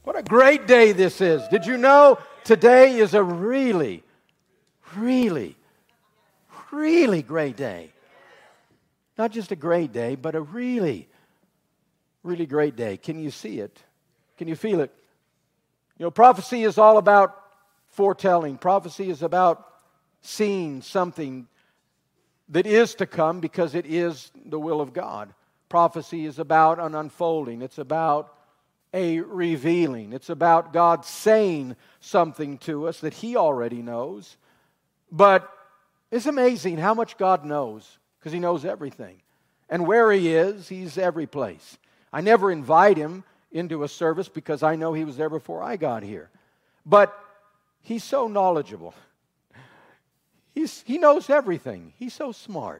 What a great day this is. Did you know today is a really, really, really great day? Not just a great day, but a really, really great day. Can you see it? Can you feel it? You know, prophecy is all about foretelling. Prophecy is about seeing something that is to come because it is the will of God. Prophecy is about an unfolding. It's about a revealing. It's about God saying something to us that He already knows. But it's amazing how much God knows, because He knows everything. And where He is, He's every place. I never invite Him into a service because I know He was there before I got here. But He's so knowledgeable. He knows everything. He's so smart.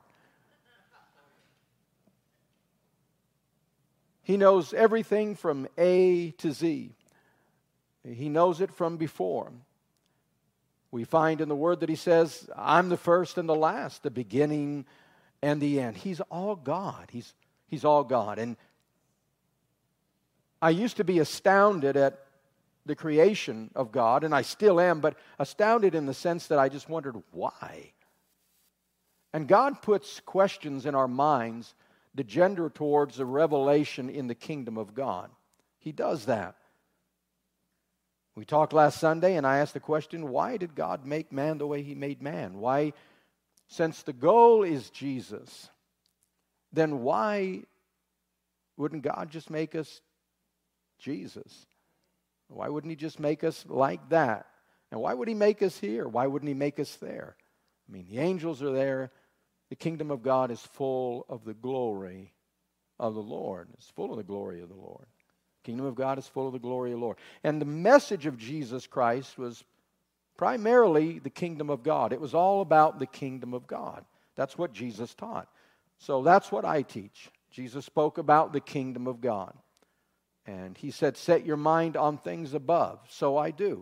He knows everything from A to Z. He knows it from before. We find in the Word that He says, I'm the first and the last, the beginning and the end. He's all God. He's all God. And I used to be astounded at the creation of God, and I still am, but astounded in the sense that I just wondered why. And God puts questions in our minds to gender towards a revelation in the kingdom of God. He does that. We talked last Sunday, and I asked the question, why did God make man the way He made man? Why, since the goal is Jesus, then why wouldn't God just make us Jesus? Why wouldn't He just make us like that? And why would He make us here? Why wouldn't He make us there? I mean, the angels are there. The kingdom of God is full of the glory of the Lord. It's full of the glory of the Lord. The kingdom of God is full of the glory of the Lord. And the message of Jesus Christ was primarily the kingdom of God. It was all about the kingdom of God. That's what Jesus taught. So that's what I teach. Jesus spoke about the kingdom of God. And He said, set your mind on things above. So I do.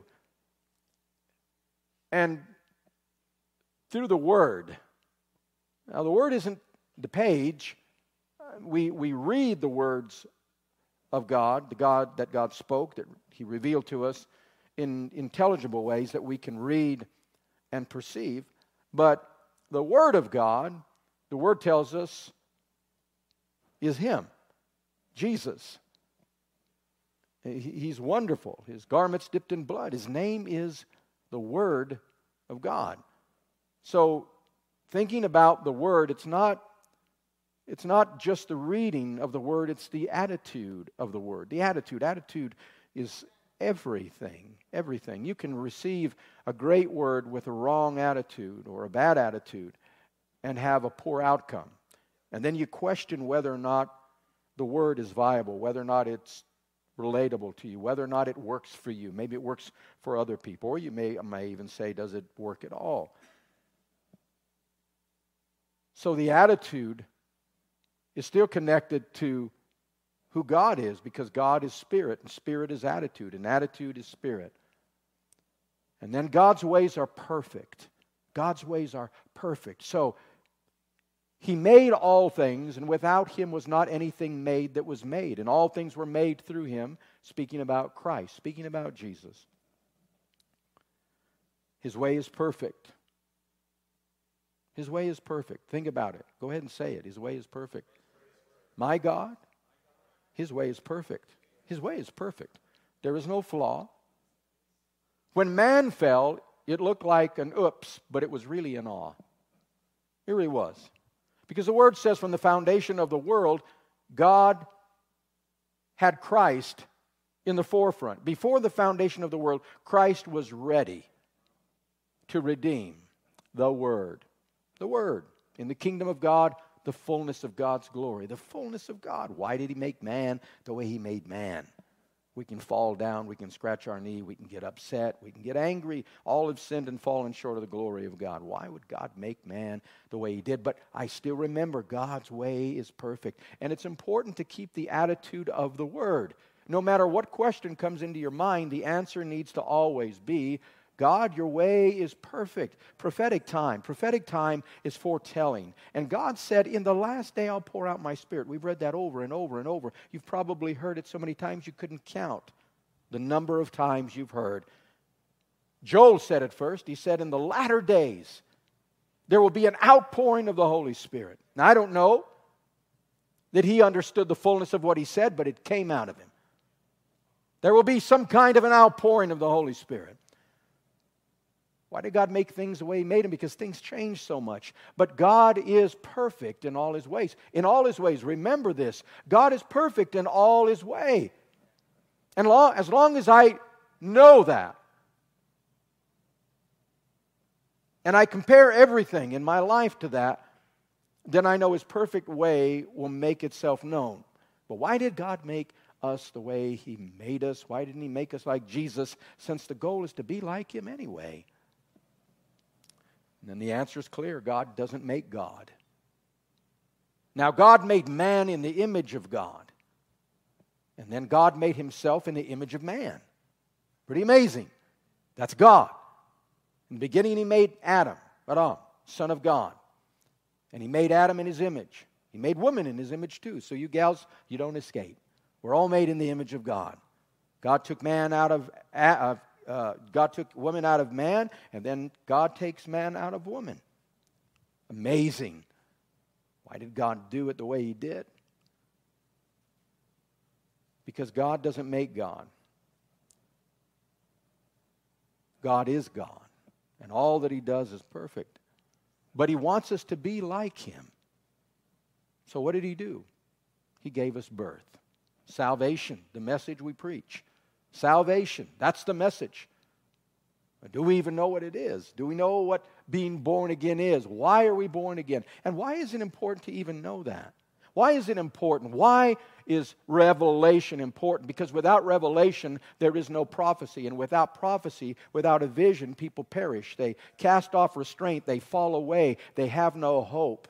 And through the Word. Now, the Word isn't the page. We read the words of God, the God that God spoke, that He revealed to us in intelligible ways that we can read and perceive. But the Word of God, the Word tells us, is Him, Jesus. He's wonderful. His garments dipped in blood. His name is the Word of God. So, thinking about the Word, it's not just the reading of the Word, it's the attitude of the Word. The attitude is everything, everything. You can receive a great word with a wrong attitude or a bad attitude and have a poor outcome. And then you question whether or not the Word is viable, whether or not it's relatable to you, whether or not it works for you. Maybe it works for other people, or you may even say, does it work at all? So the attitude is still connected to who God is, because God is spirit, and spirit is attitude, and attitude is spirit. And then God's ways are perfect. God's ways are perfect. So He made all things, and without Him was not anything made that was made. And all things were made through Him, speaking about Christ, speaking about Jesus. His way is perfect. His way is perfect. Think about it. Go ahead and say it. His way is perfect. My God, His way is perfect. His way is perfect. There is no flaw. When man fell, it looked like an oops, but it was really an awe. It really was. Because the Word says from the foundation of the world, God had Christ in the forefront. Before the foundation of the world, Christ was ready to redeem the Word. The Word. In the kingdom of God, the fullness of God's glory. The fullness of God. Why did He make man the way He made man? We can fall down, we can scratch our knee, we can get upset, we can get angry. All have sinned and fallen short of the glory of God. Why would God make man the way He did? But I still remember God's way is perfect. And it's important to keep the attitude of the Word. No matter what question comes into your mind, the answer needs to always be, God, your way is perfect. Prophetic time is foretelling. And God said, in the last day I'll pour out my Spirit. We've read that over and over and over. You've probably heard it so many times you couldn't count the number of times you've heard. Joel said it first. He said, in the latter days, there will be an outpouring of the Holy Spirit. Now, I don't know that he understood the fullness of what he said, but it came out of him. There will be some kind of an outpouring of the Holy Spirit. Why did God make things the way He made them? Because things change so much. But God is perfect in all His ways. In all His ways, remember this. God is perfect in all His way. And as long as I know that, and I compare everything in my life to that, then I know His perfect way will make itself known. But why did God make us the way He made us? Why didn't He make us like Jesus, since the goal is to be like Him anyway? And then the answer is clear. God doesn't make God. Now, God made man in the image of God. And then God made Himself in the image of man. Pretty amazing. That's God. In the beginning, He made Adam, son of God. And He made Adam in His image. He made woman in His image too. So you gals, you don't escape. We're all made in the image of God. God took man out of God took woman out of man, and then God takes man out of woman. Amazing. Why did God do it the way He did? Because God doesn't make God. God is God, and all that He does is perfect. But He wants us to be like Him. So what did He do? He gave us birth. Salvation, the message we preach. Salvation, that's the message. Do we even know what it is? Do we know what being born again is? Why are we born again? And why is it important to even know that? Why is it important? Why is revelation important? Because without revelation, there is no prophecy. And without prophecy, without a vision, people perish. They cast off restraint. They fall away. They have no hope.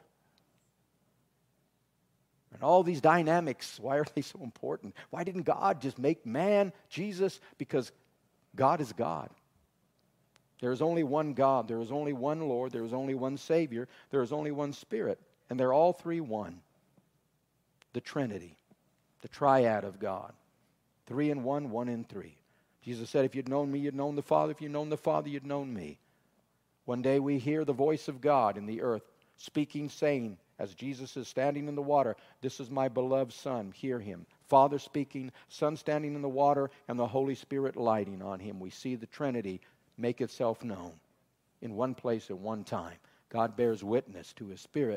And all these dynamics, why are they so important? Why didn't God just make man, Jesus? Because God is God. There is only one God. There is only one Lord. There is only one Savior. There is only one Spirit. And they're all three one. The Trinity, the triad of God. 3 in 1, 1 in 3. Jesus said, if you'd known me, you'd known the Father. If you'd known the Father, you'd known me. One day we hear the voice of God in the earth speaking, saying, as Jesus is standing in the water, this is my beloved Son, hear Him. Father speaking, Son standing in the water, and the Holy Spirit lighting on Him. We see the Trinity make itself known in one place at one time. God bears witness to His Spirit.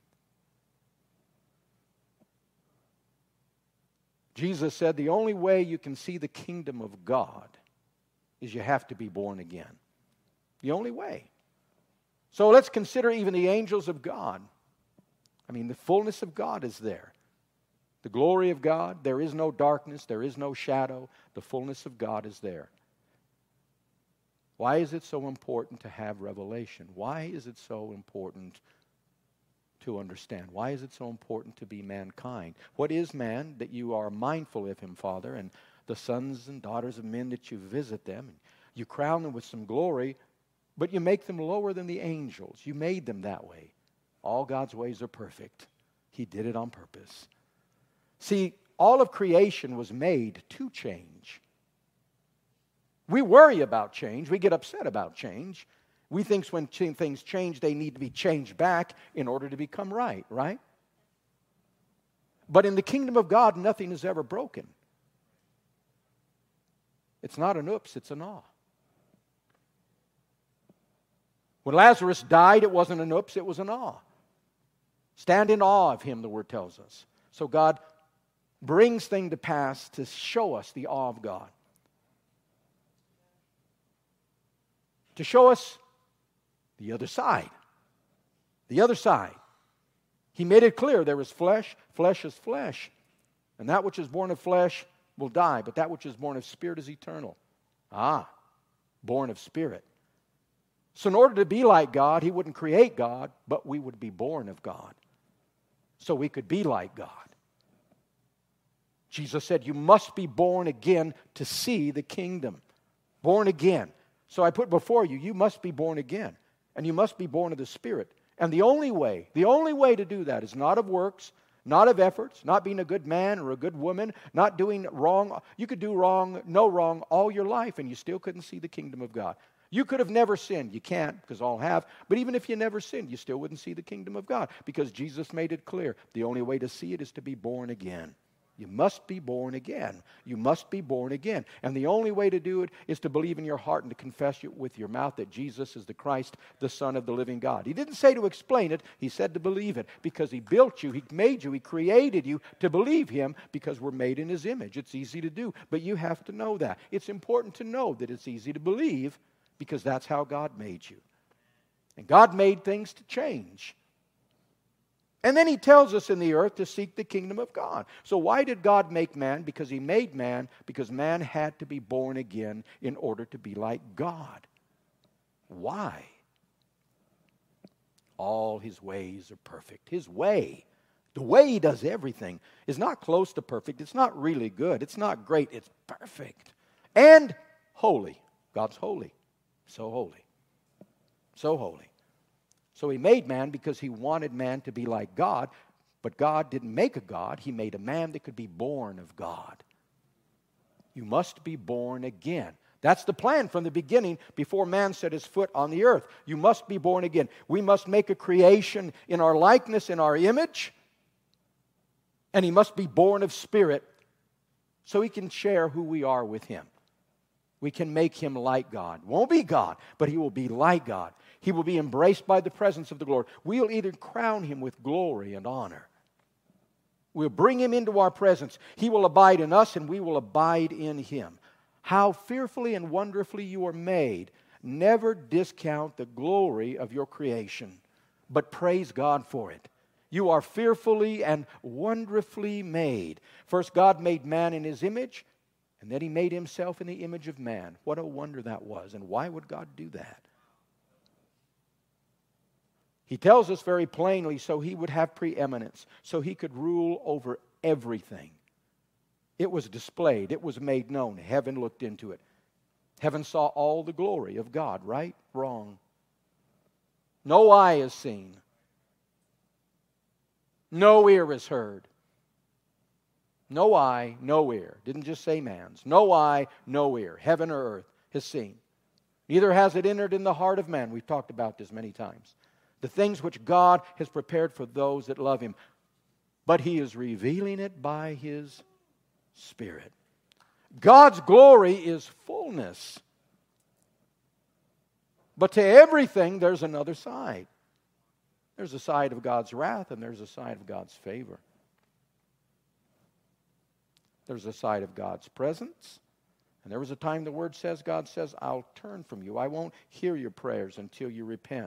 Jesus said the only way you can see the kingdom of God is you have to be born again. The only way. So let's consider even the angels of God. I mean, the fullness of God is there. The glory of God, there is no darkness, there is no shadow. The fullness of God is there. Why is it so important to have revelation? Why is it so important to understand? Why is it so important to be mankind? What is man that you are mindful of him, Father, and the sons and daughters of men that you visit them, and you crown them with some glory, but you make them lower than the angels. You made them that way. All God's ways are perfect. He did it on purpose. See, all of creation was made to change. We worry about change. We get upset about change. We think when things change, they need to be changed back in order to become right, right? But in the kingdom of God, nothing is ever broken. It's not an oops, it's an awe. When Lazarus died, it wasn't an oops, it was an awe. Stand in awe of him, the word tells us. So God brings things to pass to show us the awe of God. To show us the other side. The other side. He made it clear there is flesh. Flesh is flesh. And that which is born of flesh will die, but that which is born of spirit is eternal. Born of spirit. So in order to be like God, He wouldn't create God, but we would be born of God. So we could be like God. Jesus said, you must be born again to see the kingdom. Born again. So I put before you, you must be born again. And you must be born of the Spirit. And the only way to do that is not of works, Not of efforts, not being a good man or a good woman, not doing wrong. You could do wrong, no wrong all your life, and you still couldn't see the kingdom of God. You could have never sinned. You can't, because all have. But even if you never sinned, you still wouldn't see the kingdom of God, because Jesus made it clear. The only way to see it is to be born again. You must be born again. You must be born again. And the only way to do it is to believe in your heart and to confess it with your mouth that Jesus is the Christ, the Son of the living God. He didn't say to explain it. He said to believe it, because He built you, He made you, He created you to believe Him, because we're made in His image. It's easy to do, but you have to know that. It's important to know that it's easy to believe, because that's how God made you. And God made things to change. And then He tells us in the earth to seek the kingdom of God. So why did God make man? Because He made man, because man had to be born again in order to be like God. Why? All His ways are perfect. His way, the way He does everything, is not close to perfect. It's not really good. It's not great. It's perfect. And holy. God's holy. So holy. So holy. So He made man because He wanted man to be like God, but God didn't make a God. He made a man that could be born of God. You must be born again. That's the plan from the beginning before man set his foot on the earth. You must be born again. We must make a creation in our likeness, in our image, and he must be born of spirit so he can share who we are with Him. We can make him like God. Won't be God, but he will be like God. He will be embraced by the presence of the Lord. We'll either crown him with glory and honor. We'll bring him into our presence. He will abide in us, and we will abide in him. How fearfully and wonderfully you are made. Never discount the glory of your creation, but praise God for it. You are fearfully and wonderfully made. First, God made man in his image, and then he made himself in the image of man. What a wonder that was. And why would God do that? He tells us very plainly so he would have preeminence, so he could rule over everything. It was displayed. It was made known. Heaven looked into it. Heaven saw all the glory of God. Right? Wrong. No eye has seen. No ear has heard. No eye, no ear. Didn't just say man's. No eye, no ear. Heaven or earth has seen. Neither has it entered in the heart of man. We've talked about this many times. The things which God has prepared for those that love him. But he is revealing it by his Spirit. God's glory is fullness. But to everything there's another side. There's a side of God's wrath and there's a side of God's favor. There's a side of God's presence. And there was a time the Word says, God says, I'll turn from you. I won't hear your prayers until you repent.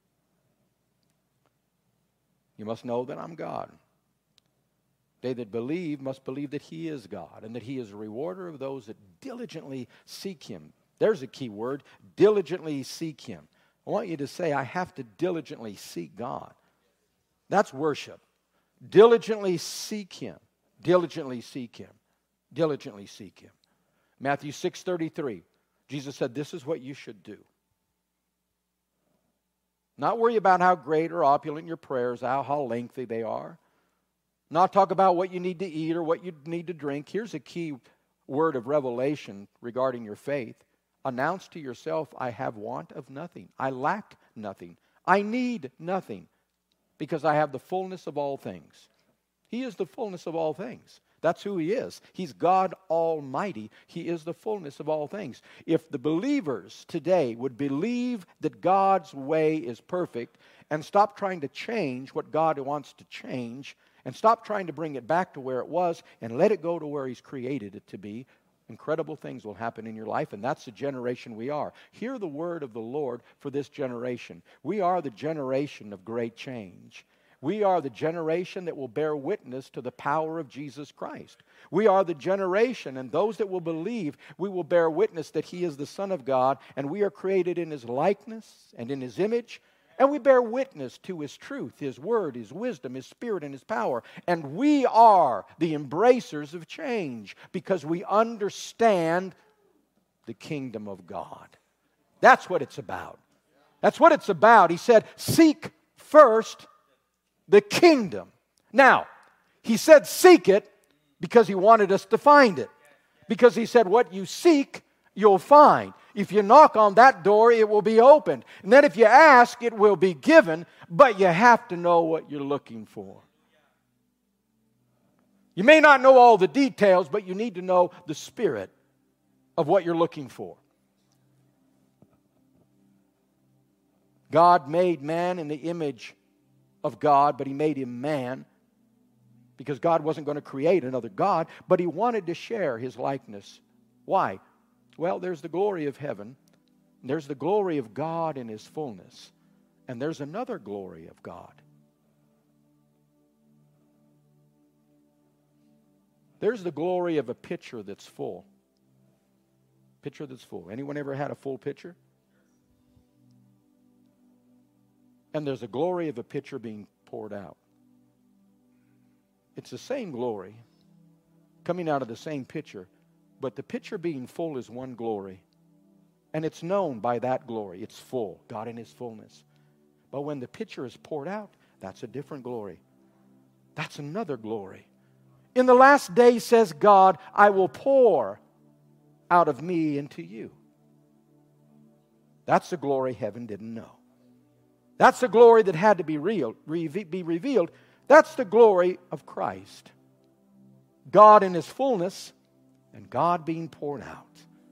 You must know that I'm God. They that believe must believe that He is God and that He is a rewarder of those that diligently seek Him. There's a key word, diligently seek Him. I want you to say, I have to diligently seek God. That's worship. Diligently seek Him. Diligently seek Him. Diligently seek Him. Matthew 6:33, Jesus said, this is what you should do. Not worry about how great or opulent your prayers are, how lengthy they are. Not talk about what you need to eat or what you need to drink. Here's a key word of revelation regarding your faith. Announce to yourself, I have want of nothing. I lack nothing. I need nothing because I have the fullness of all things. He is the fullness of all things. That's who He is. He's God Almighty. He is the fullness of all things. If the believers today would believe that God's way is perfect and stop trying to change what God wants to change and stop trying to bring it back to where it was and let it go to where He's created it to be, incredible things will happen in your life, and that's the generation we are. Hear the word of the Lord for this generation. We are the generation of great change. We are the generation that will bear witness to the power of Jesus Christ. We are the generation, and those that will believe, we will bear witness that He is the Son of God, and we are created in His likeness and in His image, and we bear witness to His truth, His word, His wisdom, His Spirit, and His power. And we are the embracers of change because we understand the kingdom of God. That's what it's about. That's what it's about. He said, seek first the kingdom. Now, He said seek it because He wanted us to find it. Because He said what you seek, you'll find. If you knock on that door, it will be opened. And then if you ask, it will be given. But you have to know what you're looking for. You may not know all the details, but you need to know the spirit of what you're looking for. God made man in the image of God, but He made him man because God wasn't going to create another God, but He wanted to share His likeness. Why? Well, there's the glory of heaven, there's the glory of God in His fullness, and there's another glory of God. There's the glory of a pitcher that's full. Pitcher that's full. Anyone ever had a full pitcher? And there's a glory of a pitcher being poured out. It's the same glory coming out of the same pitcher, but the pitcher being full is one glory. And it's known by that glory. It's full, God in His fullness. But when the pitcher is poured out, that's a different glory. That's another glory. In the last day, says God, I will pour out of me into you. That's the glory heaven didn't know. That's the glory that had to be revealed. That's the glory of Christ. God in His fullness and God being poured out.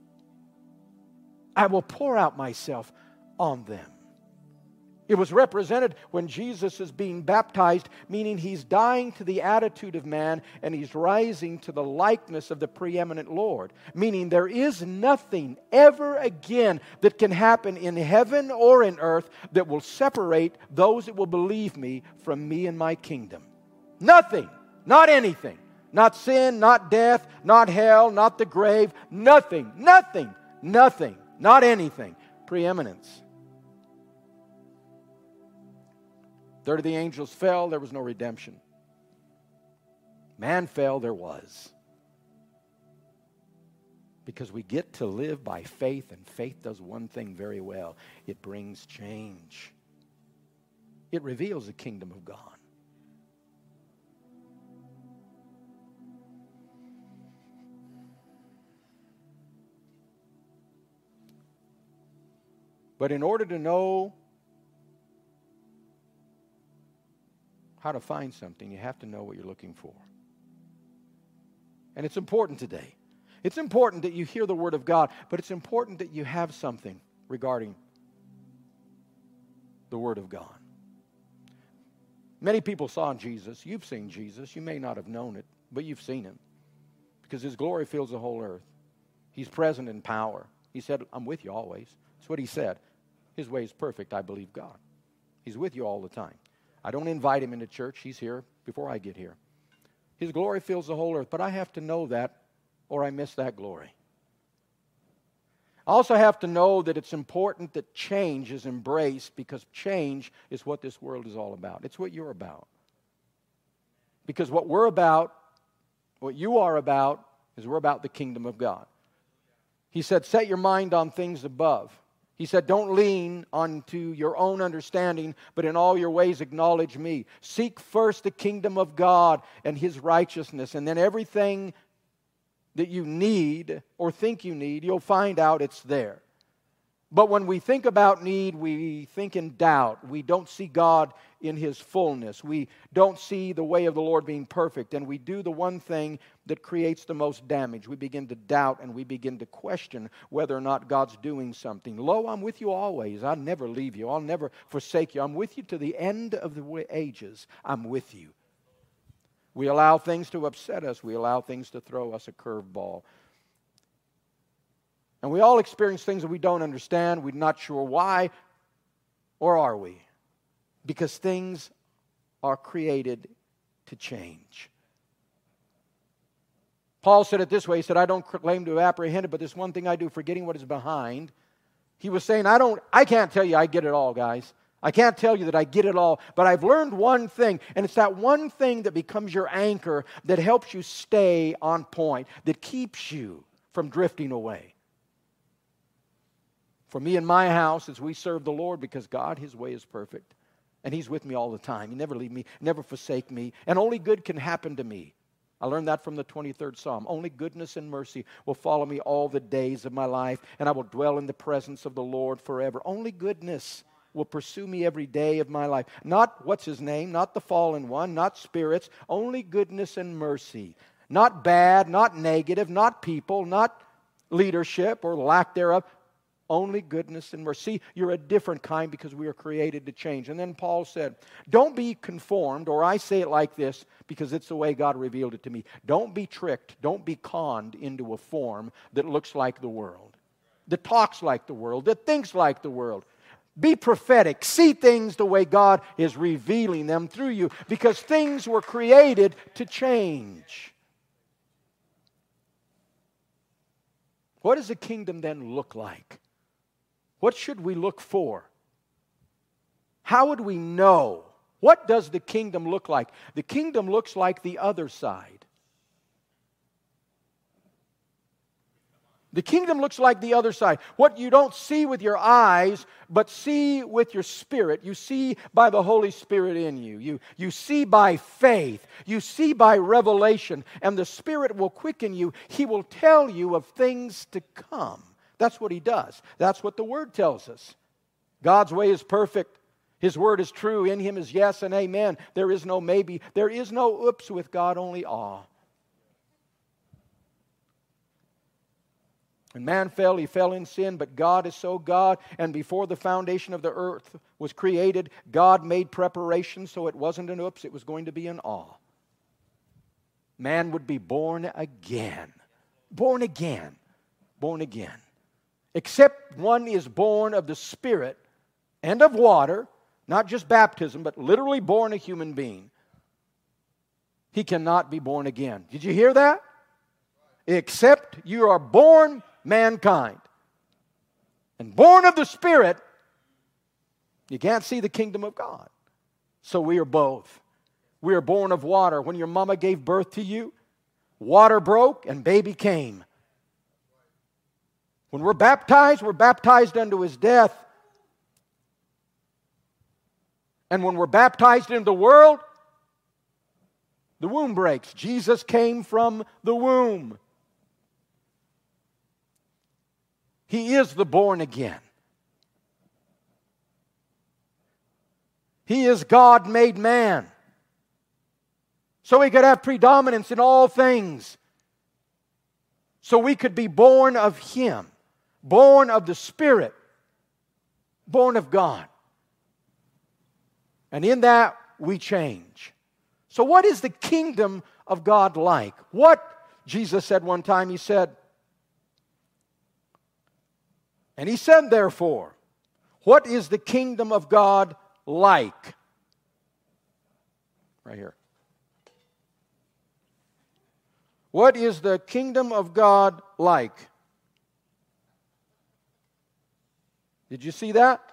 I will pour out myself on them. It was represented when Jesus is being baptized, meaning He's dying to the attitude of man and He's rising to the likeness of the preeminent Lord. Meaning there is nothing ever again that can happen in heaven or in earth that will separate those that will believe me from me and my kingdom. Nothing. Not anything. Not sin, not death, not hell, not the grave. Nothing. Nothing. Nothing. Not anything. Preeminence. Third of the angels fell, there was no redemption. Man fell, there was. Because we get to live by faith, and faith does one thing very well. It brings change. It reveals the kingdom of God. But in order to know how to find something, you have to know what you're looking for. And it's important today. It's important that you hear the Word of God, but it's important that you have something regarding the Word of God. Many people saw Jesus. You've seen Jesus. You may not have known it, but you've seen Him. Because His glory fills the whole earth. He's present in power. He said, I'm with you always. That's what He said. His way is perfect, I believe God. He's with you all the time. I don't invite Him into church. He's here before I get here. His glory fills the whole earth, but I have to know that or I miss that glory. I also have to know that it's important that change is embraced because change is what this world is all about. It's what you're about. Because what we're about, what you are about, is we're about the kingdom of God. He said, set your mind on things above. He said, don't lean onto your own understanding, but in all your ways acknowledge me. Seek first the kingdom of God and His righteousness, and then everything that you need or think you need, you'll find out it's there. But when we think about need, we think in doubt. We don't see God in His fullness. We don't see the way of the Lord being perfect. And we do the one thing that creates the most damage. We begin to doubt and we begin to question whether or not God's doing something. Lo, I'm with you always. I'll never leave you. I'll never forsake you. I'm with you to the end of the ages. I'm with you. We allow things to upset us. We allow things to throw us a curveball. And we all experience things that we don't understand. We're not sure why. Or are we? Because things are created to change. Paul said it this way. He said, I don't claim to have apprehended, but this one thing I do, forgetting what is behind. He was saying, I can't tell you I get it all, guys. I can't tell you that I get it all, but I've learned one thing, and it's that one thing that becomes your anchor that helps you stay on point, that keeps you from drifting away. For me and my house, as we serve the Lord, because God, His way is perfect. And He's with me all the time. He never leave me, never forsake me. And only good can happen to me. I learned that from the 23rd Psalm. Only goodness and mercy will follow me all the days of my life, and I will dwell in the presence of the Lord forever. Only goodness will pursue me every day of my life. Not, what's his name? Not the fallen one, not spirits. Only goodness and mercy. Not bad, not negative, not people, not leadership or lack thereof. Only goodness and mercy. See, you're a different kind because we are created to change. And then Paul said, don't be conformed, or I say it like this because it's the way God revealed it to me. Don't be tricked, don't be conned into a form that looks like the world, that talks like the world, that thinks like the world. Be prophetic. See things the way God is revealing them through you, because things were created to change. What does the kingdom then look like? What should we look for? How would we know? What does the kingdom look like? The kingdom looks like the other side. The kingdom looks like the other side. What you don't see with your eyes, but see with your spirit. You see by the Holy Spirit in you. You see by faith. You see by revelation. And the Spirit will quicken you. He will tell you of things to come. That's what He does. That's what the Word tells us. God's way is perfect. His Word is true. In Him is yes and amen. There is no maybe. There is no oops with God, only awe. When man fell, he fell in sin, but God is so God. And before the foundation of the earth was created, God made preparation, so it wasn't an oops, it was going to be an awe. Man would be born again. Born again. Born again. Except one is born of the Spirit and of water, not just baptism, but literally born a human being, he cannot be born again. Did you hear that? Except you are born mankind and born of the Spirit, you can't see the kingdom of God. So we are both. We are born of water. When your mama gave birth to you, water broke and baby came. When we're baptized unto His death. And when we're baptized into the world, the womb breaks. Jesus came from the womb. He is the born again. He is God made man. So He could have predominance in all things. So we could be born of Him. Born of the Spirit. Born of God. And in that we change. So what is the kingdom of God like? What, Jesus said one time, He said, and He said therefore, what is the kingdom of God like? Right here. What is the kingdom of God like? Did you see that?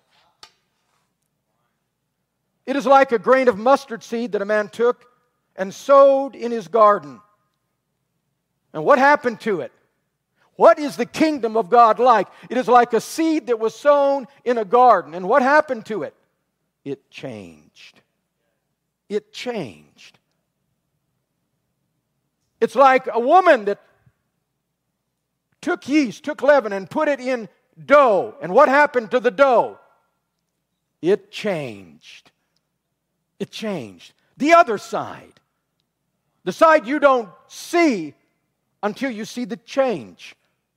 It is like a grain of mustard seed that a man took and sowed in his garden. And what happened to it? What is the kingdom of God like? It is like a seed that was sown in a garden. And what happened to it? It changed. It changed. It's like a woman that took yeast, took leaven, and put it in dough. And what happened to the dough? It changed. It changed. The other side. The side you don't see until you see the change.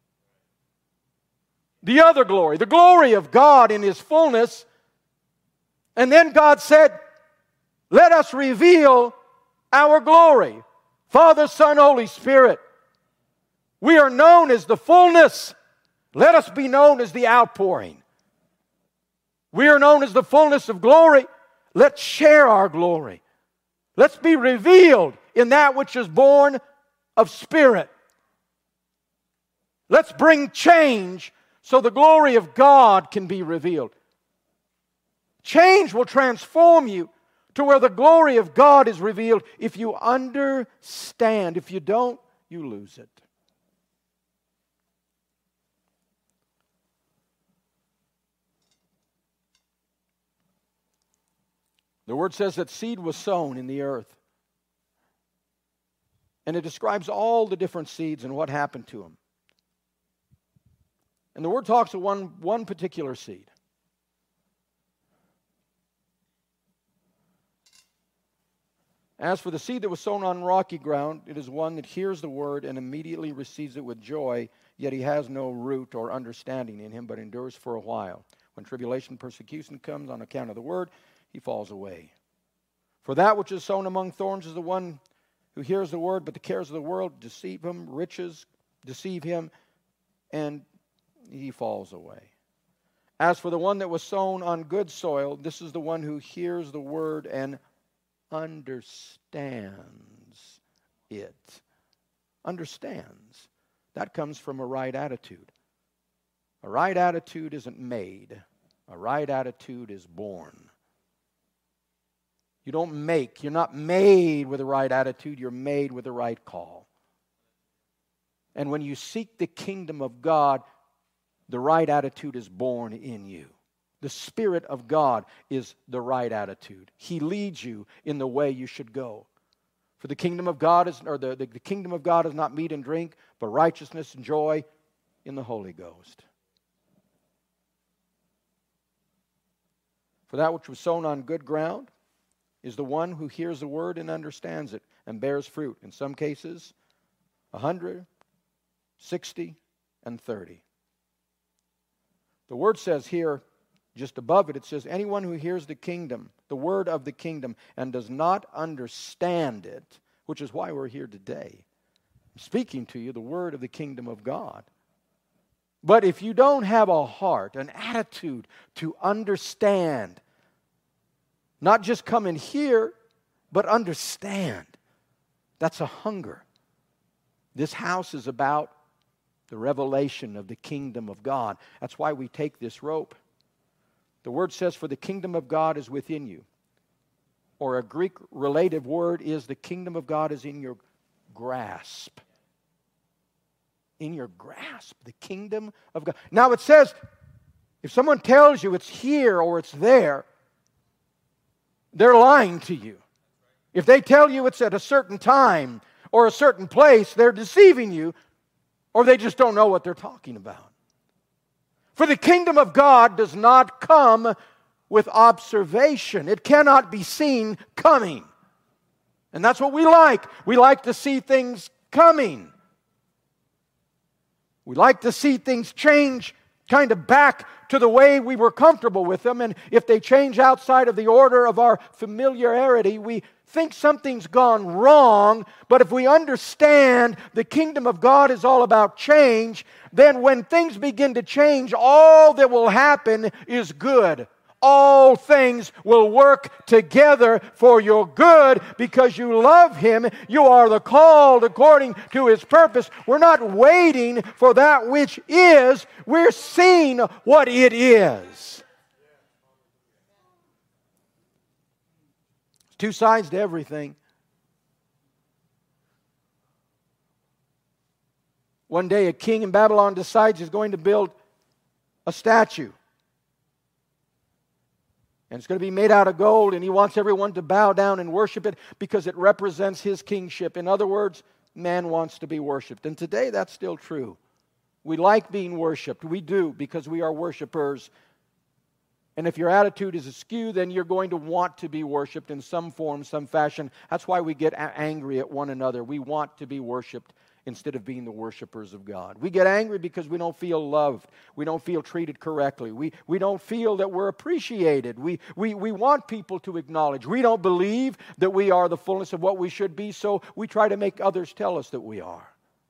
The other glory. The glory of God in His fullness. And then God said, let us reveal our glory. Father, Son, Holy Spirit. We are known as the fullness. Let us be known as the outpouring. We are known as the fullness of glory. Let's share our glory. Let's be revealed in that which is born of Spirit. Let's bring change so the glory of God can be revealed. Change will transform you to where the glory of God is revealed if you understand. If you don't, you lose it. The Word says that seed was sown in the earth. And it describes all the different seeds and what happened to them. And the Word talks of one particular seed. As for the seed that was sown on rocky ground, it is one that hears the Word and immediately receives it with joy, yet he has no root or understanding in him, but endures for a while. When tribulation and persecution comes on account of the Word, he falls away. For that which is sown among thorns is the one who hears the Word, but the cares of the world deceive him, riches deceive him, and he falls away. As for the one that was sown on good soil, this is the one who hears the Word and understands it. Understands. That comes from a right attitude. A right attitude isn't made. A right attitude is born. You're not made with a right attitude, you're made with a right call. And when you seek the kingdom of God, the right attitude is born in you. The Spirit of God is the right attitude. He leads you in the way you should go. For the kingdom of God the kingdom of God is not meat and drink, but righteousness and joy in the Holy Ghost. For that which was sown on good ground is the one who hears the word and understands it and bears fruit. In some cases, 100, 60, and 30. The word says here, just above it, it says, anyone who hears the kingdom, the word of the kingdom, and does not understand it, which is why we're here today. I'm speaking to you the word of the kingdom of God. But if you don't have a heart, an attitude to understand, not just come and hear, but understand, that's a hunger. This house is about the revelation of the kingdom of God. That's why we take this rope. The word says, for the kingdom of God is within you. Or a Greek relative word is the kingdom of God is in your grasp. In your grasp, the kingdom of God. Now it says, if someone tells you it's here or it's there, they're lying to you. If they tell you it's at a certain time or a certain place, they're deceiving you, or they just don't know what they're talking about. For the kingdom of God does not come with observation. It cannot be seen coming. And that's what we like. We like to see things coming. We like to see things change kind of back to the way we were comfortable with them. And if they change outside of the order of our familiarity, we think something's gone wrong. But if we understand the kingdom of God is all about change, then when things begin to change, all that will happen is good. All things will work together for your good because you love Him. You are the called according to His purpose. We're not waiting for that which is. We're seeing what it is. There's two sides to everything. One day a king in Babylon decides he's going to build a statue. And it's going to be made out of gold, and he wants everyone to bow down and worship it because it represents his kingship. In other words, man wants to be worshiped. And today that's still true. We like being worshiped. We do, because we are worshipers. And if your attitude is askew, then you're going to want to be worshiped in some form, some fashion. That's why we get angry at one another. We want to be worshiped instead of being the worshipers of God. We get angry because we don't feel loved. We don't feel treated correctly. We don't feel that we're appreciated. We want people to acknowledge. We don't believe that we are the fullness of what we should be, so we try to make others tell us that we are.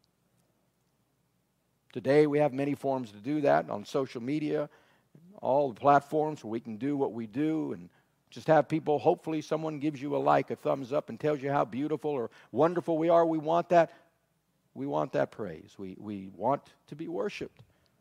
Today we have many forms to do that on social media, all the platforms where we can do what we do and just have people, hopefully someone gives you a like, a thumbs up, and tells you how beautiful or wonderful we are. We want that. We want that praise. We want to be worshiped.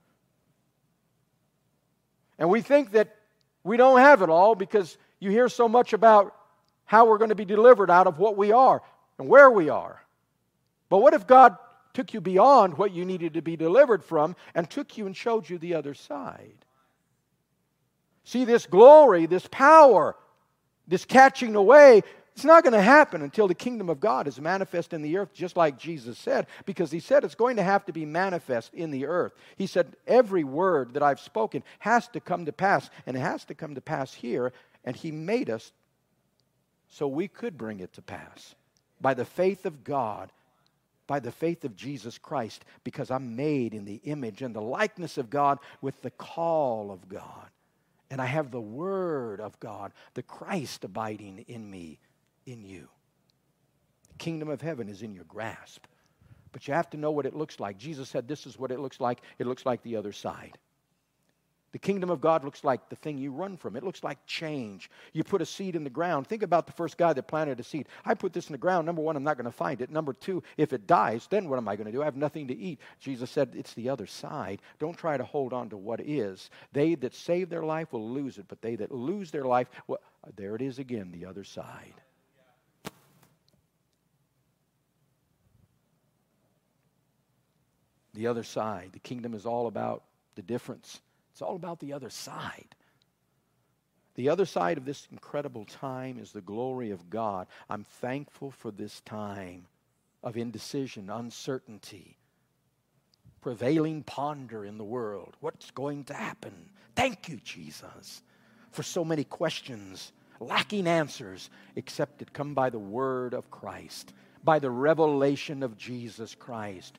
And we think that we don't have it all because you hear so much about how we're going to be delivered out of what we are and where we are. But what if God took you beyond what you needed to be delivered from and took you and showed you the other side? See, this glory, this power This catching away, it's not going to happen until the kingdom of God is manifest in the earth, just like Jesus said, because he said it's going to have to be manifest in the earth. He said, every word that I've spoken has to come to pass, and it has to come to pass here, and he made us so we could bring it to pass by the faith of God, by the faith of Jesus Christ, because I'm made in the image and the likeness of God with the call of God. And I have the Word of God, the Christ abiding in me, in you. The kingdom of heaven is in your grasp. But you have to know what it looks like. Jesus said this is what it looks like. It looks like the other side. The kingdom of God looks like the thing you run from. It looks like change. You put a seed in the ground. Think about the first guy that planted a seed. I put this in the ground. Number one, I'm not going to find it. Number two, if it dies, then what am I going to do? I have nothing to eat. Jesus said it's the other side. Don't try to hold on to what is. They that save their life will lose it, but they that lose their life, well, there it is again, the other side. The other side. The kingdom is all about the difference. It's all about the other side. The other side of this incredible time is the glory of God. I'm thankful for this time of indecision, uncertainty, prevailing ponder in the world. What's going to happen? Thank you, Jesus, for so many questions, lacking answers, except that come by the word of Christ, by the revelation of Jesus Christ.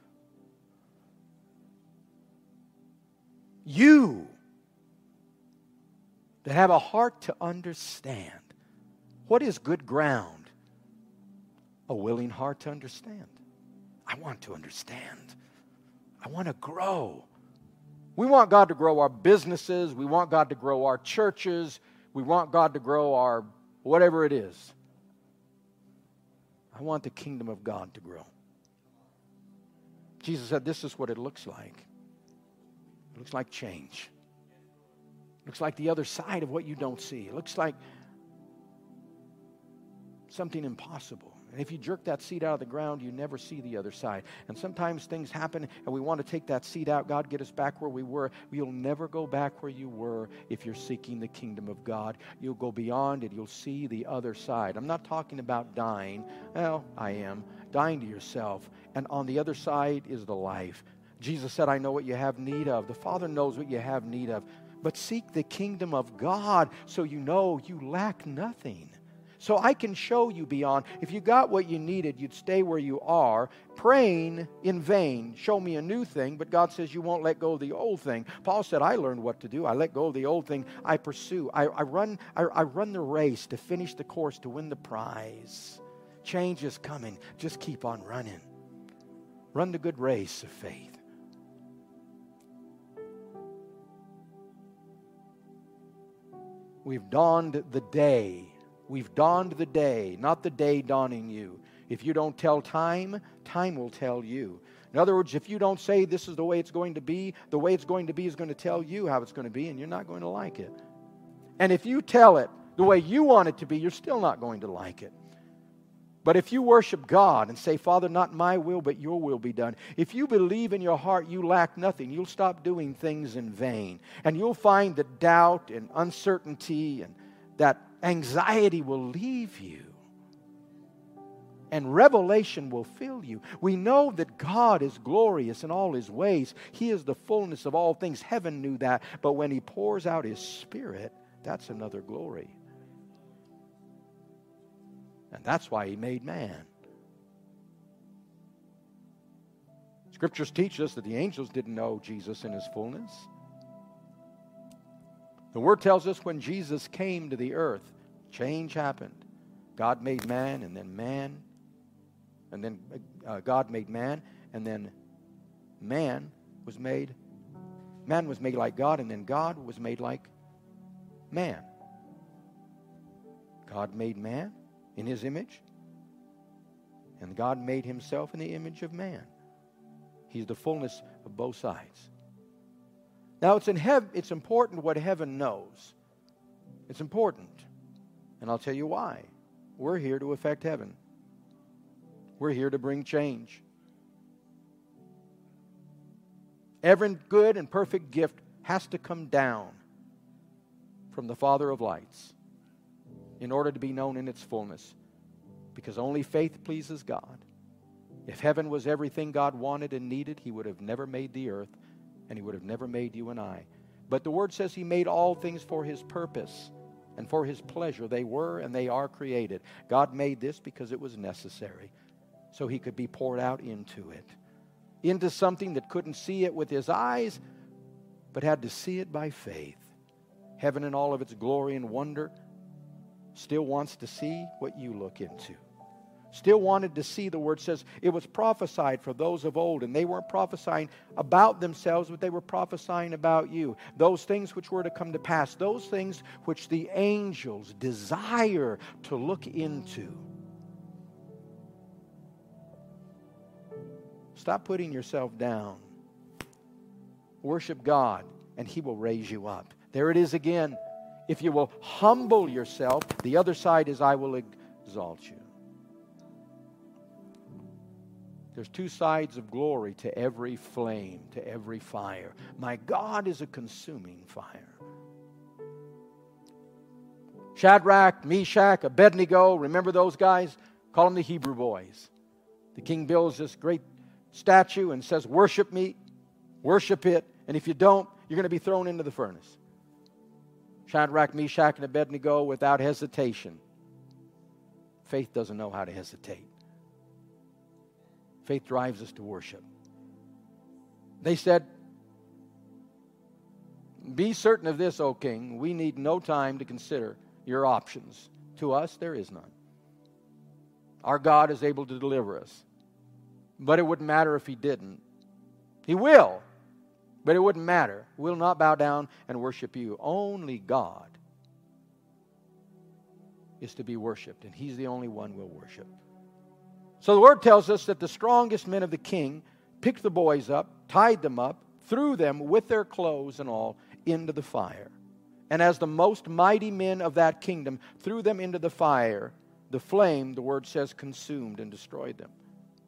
You that have a heart to understand. What is good ground? A willing heart to understand. I want to understand. I want to grow. We want God to grow our businesses. We want God to grow our churches. We want God to grow our whatever it is. I want the kingdom of God to grow. Jesus said this is what it looks like. It looks like change. It looks like the other side of what you don't see. It looks like something impossible. And if you jerk that seed out of the ground, you never see the other side. And sometimes things happen and we want to take that seed out. God, get us back where we were. You'll never go back where you were if you're seeking the kingdom of God. You'll go beyond it. You'll see the other side. I'm not talking about dying. Well, I am. Dying to yourself. And on the other side is the life. Jesus said, I know what you have need of. The Father knows what you have need of. But seek the kingdom of God so you know you lack nothing. So I can show you beyond. If you got what you needed, you'd stay where you are, praying in vain. Show me a new thing, but God says you won't let go of the old thing. Paul said, I learned what to do. I let go of the old thing. I pursue. I run the race to finish the course, to win the prize. Change is coming. Just keep on running. Run the good race of faith. We've dawned the day. We've dawned the day, not the day dawning you. If you don't tell time, time will tell you. In other words, if you don't say this is the way it's going to be, the way it's going to be is going to tell you how it's going to be, and you're not going to like it. And if you tell it the way you want it to be, you're still not going to like it. But if you worship God and say, Father, not my will, but your will be done. If you believe in your heart you lack nothing, you'll stop doing things in vain. And you'll find that doubt and uncertainty and that anxiety will leave you. And revelation will fill you. We know that God is glorious in all His ways. He is the fullness of all things. Heaven knew that. But when He pours out His Spirit, that's another glory. And that's why He made man. Scriptures teach us that the angels didn't know Jesus in His fullness. The Word tells us when Jesus came to the earth, change happened. God made man, and then God made man, and then man was made like God, and then God was made like man. God made man in His image, and God made Himself in the image of man. He's the fullness of both sides. Now, it's important what heaven knows. It's important. And I'll tell you why. We're here to affect heaven. We're here to bring change. Every good and perfect gift has to come down from the Father of lights. in order to be known in its fullness. Because only faith pleases God. If heaven was everything God wanted and needed, He would have never made the earth, and He would have never made you and I. But the Word says He made all things for His purpose and for His pleasure. They were and they are created. God made this because it was necessary, so He could be poured out into it. Into something that couldn't see it with His eyes, but had to see it by faith. Heaven in all of its glory and wonder still wants to see what you look into. Still wanted to see, the Word says, it was prophesied for those of old, and they weren't prophesying about themselves, but they were prophesying about you. Those things which were to come to pass, those things which the angels desire to look into. Stop putting yourself down. Worship God, and He will raise you up. There it is again. If you will humble yourself, the other side is I will exalt you. There's two sides of glory to every flame, to every fire. My God is a consuming fire. Shadrach, Meshach, Abednego, remember those guys? Call them the Hebrew boys. The king builds this great statue and says, worship me, worship it, and if you don't, you're going to be thrown into the furnace. Shadrach, Meshach, and Abednego without hesitation. Faith doesn't know how to hesitate. Faith drives us to worship. They said, be certain of this, O king, we need no time to consider your options. To us, there is none. Our God is able to deliver us. But it wouldn't matter if He didn't. He will, but it wouldn't matter. We'll not bow down and worship you. Only God is to be worshipped, and He's the only one we'll worship. So the Word tells us that the strongest men of the king picked the boys up, tied them up, threw them with their clothes and all into the fire. And as the most mighty men of that kingdom threw them into the fire, the flame, the Word says, consumed and destroyed them.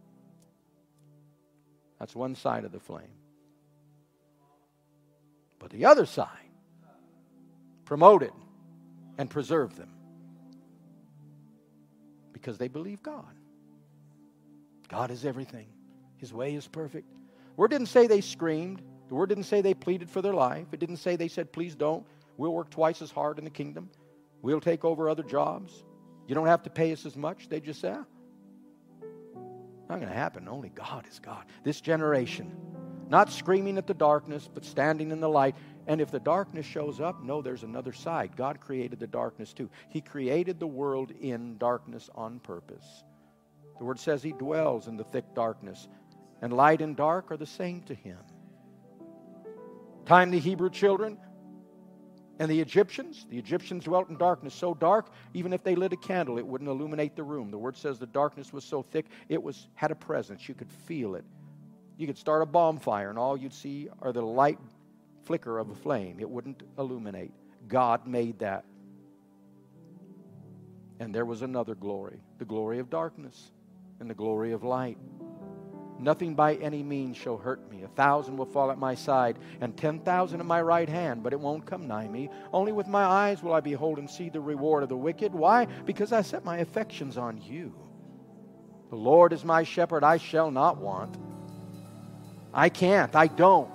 That's one side of the flame. But the other side promoted and preserved them because they believe God. God is everything. His way is perfect. The Word didn't say they screamed. The Word didn't say they pleaded for their life. It didn't say they said, please don't. We'll work twice as hard in the kingdom. We'll take over other jobs. You don't have to pay us as much. They just say, not going to happen. Only God is God. This generation, not screaming at the darkness, but standing in the light. And if the darkness shows up, no, there's another side. God created the darkness too. He created the world in darkness on purpose. The Word says He dwells in the thick darkness, and light and dark are the same to Him. Time the Hebrew children and the Egyptians dwelt in darkness so dark, even if they lit a candle, it wouldn't illuminate the room. The Word says the darkness was so thick, it had a presence. You could feel it. You could start a bonfire, and all you'd see are the light flicker of a flame. It wouldn't illuminate. God made that. And there was another glory, the glory of darkness and the glory of light. Nothing by any means shall hurt me. 1,000 will fall at my side, and 10,000 at my right hand, but it won't come nigh me. Only with my eyes will I behold and see the reward of the wicked. Why? Because I set my affections on you. The Lord is my shepherd, I shall not want. I can't, I don't.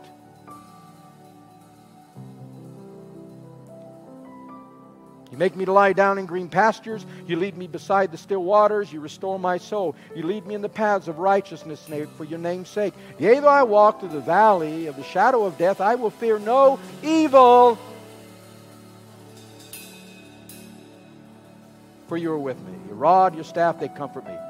You make me to lie down in green pastures. You lead me beside the still waters. You restore my soul. You lead me in the paths of righteousness for your name's sake. Yea, though I walk through the valley of the shadow of death, I will fear no evil. For you are with me. Your rod, your staff, they comfort me.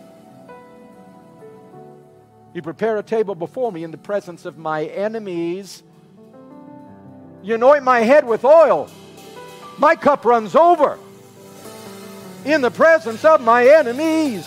You prepare a table before me in the presence of my enemies. You anoint my head with oil. My cup runs over in the presence of my enemies.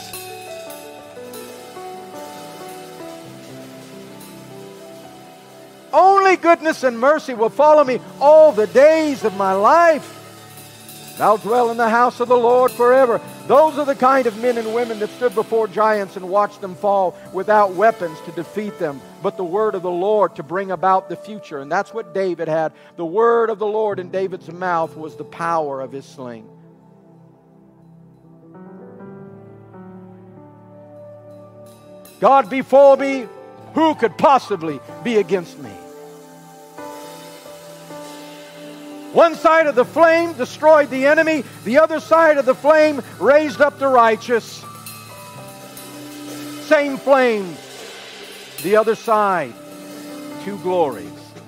Only goodness and mercy will follow me all the days of my life. I'll dwell in the house of the Lord forever. Those are the kind of men and women that stood before giants and watched them fall without weapons to defeat them, but the word of the Lord to bring about the future. And that's what David had. The word of the Lord in David's mouth was the power of his sling. God before me, who could possibly be against me? One side of the flame destroyed the enemy. The other side of the flame raised up the righteous. Same flame. The other side. Two glories.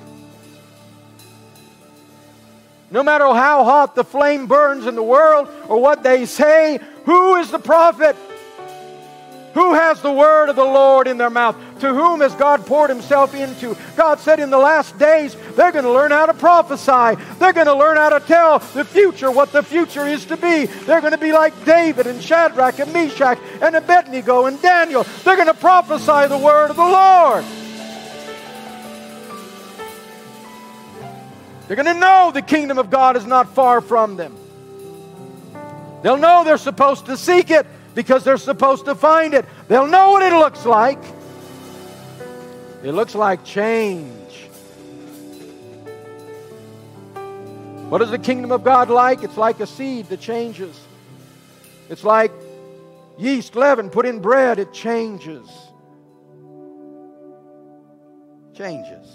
No matter how hot the flame burns in the world or what they say, who is the prophet? Who has the word of the Lord in their mouth? To whom has God poured Himself into? God said in the last days, they're going to learn how to prophesy. They're going to learn how to tell the future, what the future is to be. They're going to be like David and Shadrach and Meshach and Abednego and Daniel. They're going to prophesy the word of the Lord. They're going to know the kingdom of God is not far from them. They'll know they're supposed to seek it because they're supposed to find it. They'll know what it looks like. It looks like change. What is the kingdom of God like? It's like a seed that changes. It's like yeast, leaven, put in bread. It changes. Changes.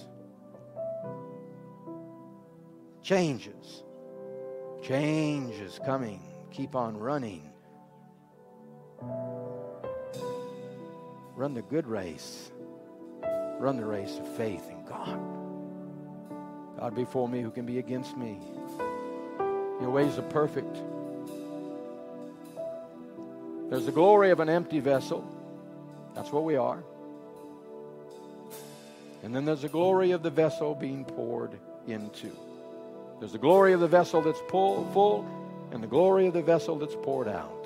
Changes. Change is coming. Keep on running. Run the good race. Run the race of faith in God. God before me, who can be against me? Your ways are perfect. There's the glory of an empty vessel. That's what we are. And then there's the glory of the vessel being poured into. There's the glory of the vessel that's full, and the glory of the vessel that's poured out.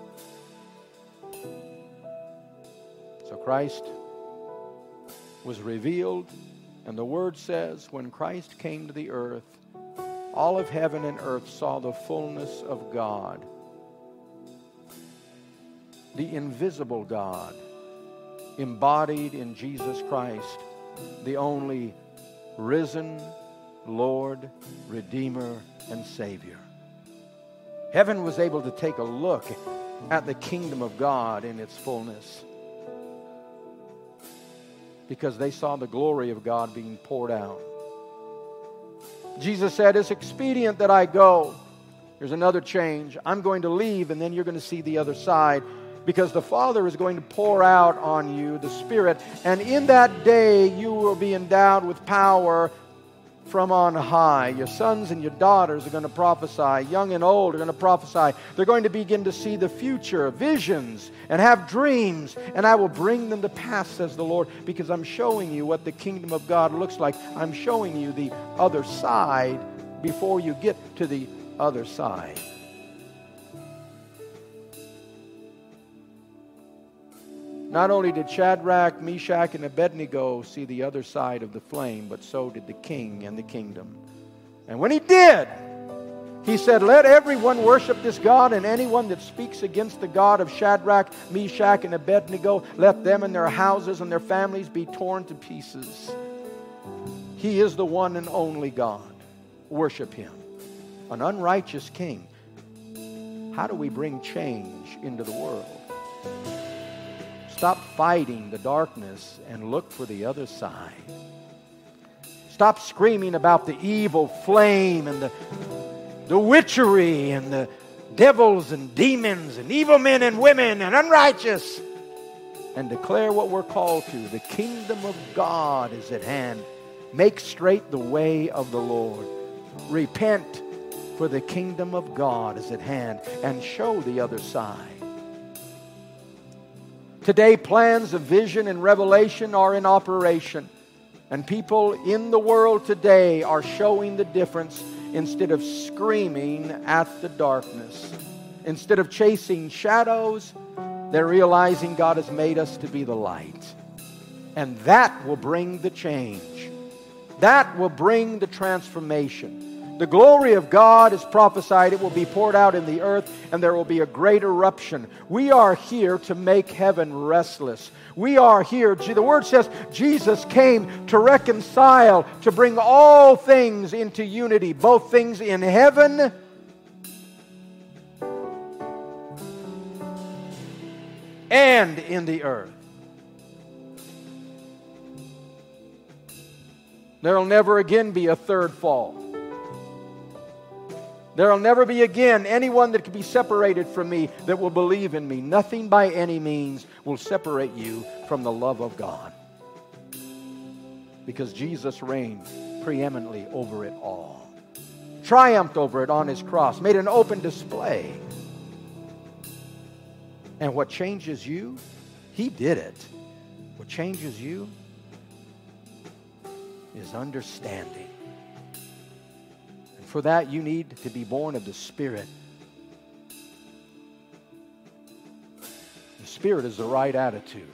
So Christ was revealed, and the Word says, when Christ came to the earth, all of heaven and earth saw the fullness of God, the invisible God, embodied in Jesus Christ, the only risen Lord, Redeemer, and Savior. Heaven was able to take a look at the kingdom of God in its fullness because they saw the glory of God being poured out. Jesus said, it's expedient that I go. Here's another change. I'm going to leave, and then you're going to see the other side, because the Father is going to pour out on you the Spirit, and in that day you will be endowed with power from on high. Your sons and your daughters are going to prophesy. Young and old are going to prophesy. They're going to begin to see the future, visions, and have dreams. And I will bring them to pass, says the Lord, because I'm showing you what the kingdom of God looks like. I'm showing you the other side before you get to the other side. Not only did Shadrach, Meshach, and Abednego see the other side of the flame, but so did the king and the kingdom. And when he did, he said, let everyone worship this God, and anyone that speaks against the God of Shadrach, Meshach, and Abednego, let them and their houses and their families be torn to pieces. He is the one and only God. Worship Him. An unrighteous king. How do we bring change into the world? Stop fighting the darkness and look for the other side. Stop screaming about the evil flame and the witchery and the devils and demons and evil men and women and unrighteous, and declare what we're called to. The kingdom of God is at hand. Make straight the way of the Lord. Repent, for the kingdom of God is at hand, and show the other side. Today, plans of vision and revelation are in operation. And people in the world today are showing the difference instead of screaming at the darkness. Instead of chasing shadows, they're realizing God has made us to be the light. And that will bring the change. That will bring the transformation. The glory of God is prophesied. It will be poured out in the earth, and there will be a great eruption. We are here to make heaven restless. We are here. The Word says Jesus came to reconcile, to bring all things into unity, both things in heaven and in the earth. There will never again be a third fall. There will never be again anyone that can be separated from me that will believe in me. Nothing by any means will separate you from the love of God. Because Jesus reigned preeminently over it all. Triumphed over it on His cross. Made an open display. And what changes you? He did it. What changes you is understanding. And for that you need to be born of the Spirit. The Spirit is the right attitude.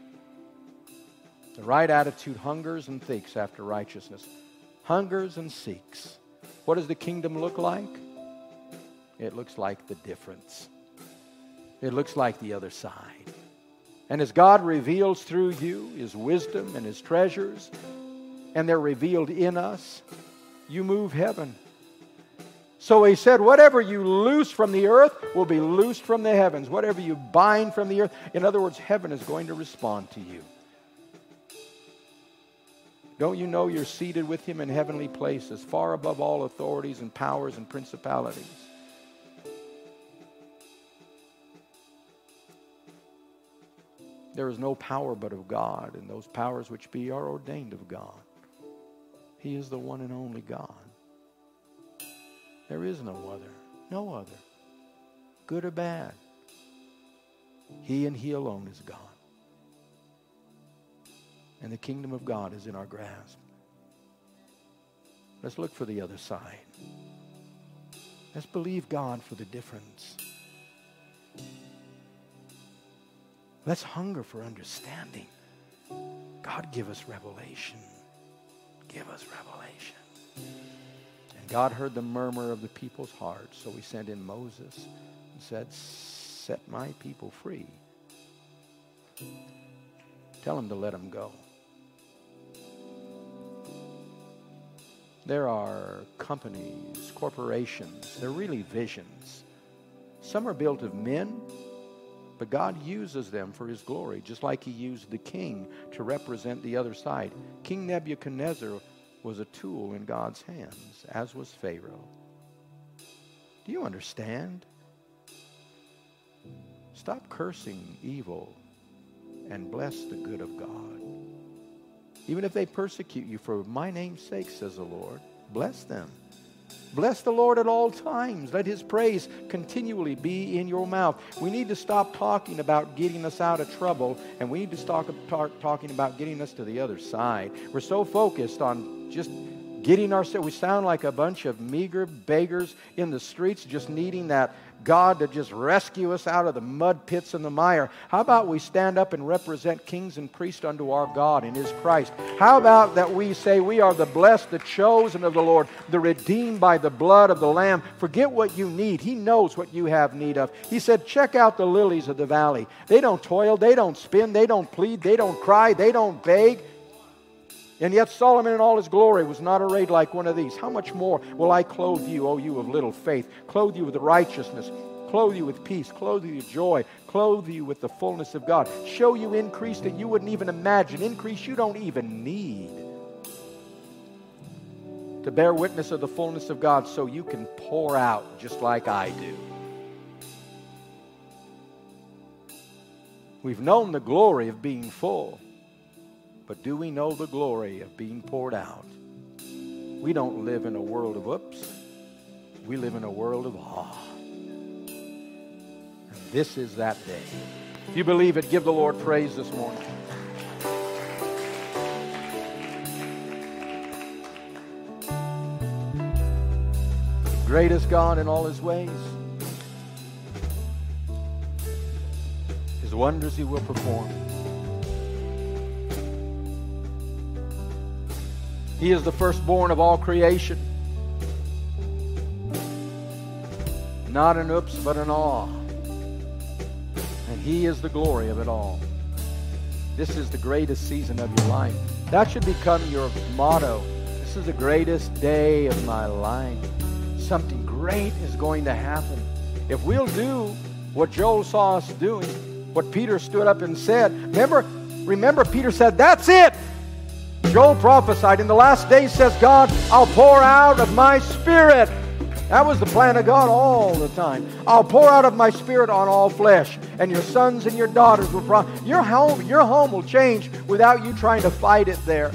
The right attitude hungers and seeks after righteousness. Hungers and seeks. What does the kingdom look like? It looks like the difference. It looks like the other side. And as God reveals through you His wisdom and His treasures, and they're revealed in us, you move heaven. So He said, whatever you loose from the earth will be loosed from the heavens. Whatever you bind from the earth, in other words, heaven is going to respond to you. Don't you know you're seated with Him in heavenly places, far above all authorities and powers and principalities? There is no power but of God, and those powers which be are ordained of God. He is the one and only God. There is no other. No other. Good or bad. He and He alone is God. And the kingdom of God is in our grasp. Let's look for the other side. Let's believe God for the difference. Let's hunger for understanding. God, give us revelation. Give us revelation. And God heard the murmur of the people's hearts, so He sent in Moses and said, set my people free. Tell them to let them go. There are companies, corporations, they're really visions. Some are built of men, but God uses them for His glory, just like He used the king to represent the other side. King Nebuchadnezzar was a tool in God's hands, as was Pharaoh. Do you understand? Stop cursing evil and bless the good of God. Even if they persecute you for my name's sake, says the Lord, bless them. Bless the Lord at all times. Let His praise continually be in your mouth. We need to stop talking about getting us out of trouble, and we need to start talking about getting us to the other side. We're so focused on just getting ourselves. We sound like a bunch of meager beggars in the streets just needing that God to just rescue us out of the mud pits and the mire. How about we stand up and represent kings and priests unto our God in His Christ? How about that we say we are the blessed, the chosen of the Lord, the redeemed by the blood of the Lamb? Forget what you need. He knows what you have need of. He said, check out the lilies of the valley. They don't toil, they don't spin, they don't plead, they don't cry, they don't beg. And yet Solomon in all his glory was not arrayed like one of these. How much more will I clothe you, O you of little faith? Clothe you with righteousness. Clothe you with peace. Clothe you with joy. Clothe you with the fullness of God. Show you increase that you wouldn't even imagine. Increase you don't even need. To bear witness of the fullness of God so you can pour out just like I do. We've known the glory of being full. But do we know the glory of being poured out? We don't live in a world of oops. We live in a world of awe. And this is that day. If you believe it, give the Lord praise this morning. The greatest God in all His ways. His wonders He will perform. He is the firstborn of all creation. Not an oops, but an awe. And He is the glory of it all. This is the greatest season of your life. That should become your motto. This is the greatest day of my life. Something great is going to happen. If we'll do what Joel saw us doing, what Peter stood up and said. Remember Peter said, that's it. Joel prophesied, in the last days, says God, I'll pour out of my Spirit. That was the plan of God all the time. I'll pour out of my Spirit on all flesh, and your sons and your daughters will your home will change without you trying to fight it there.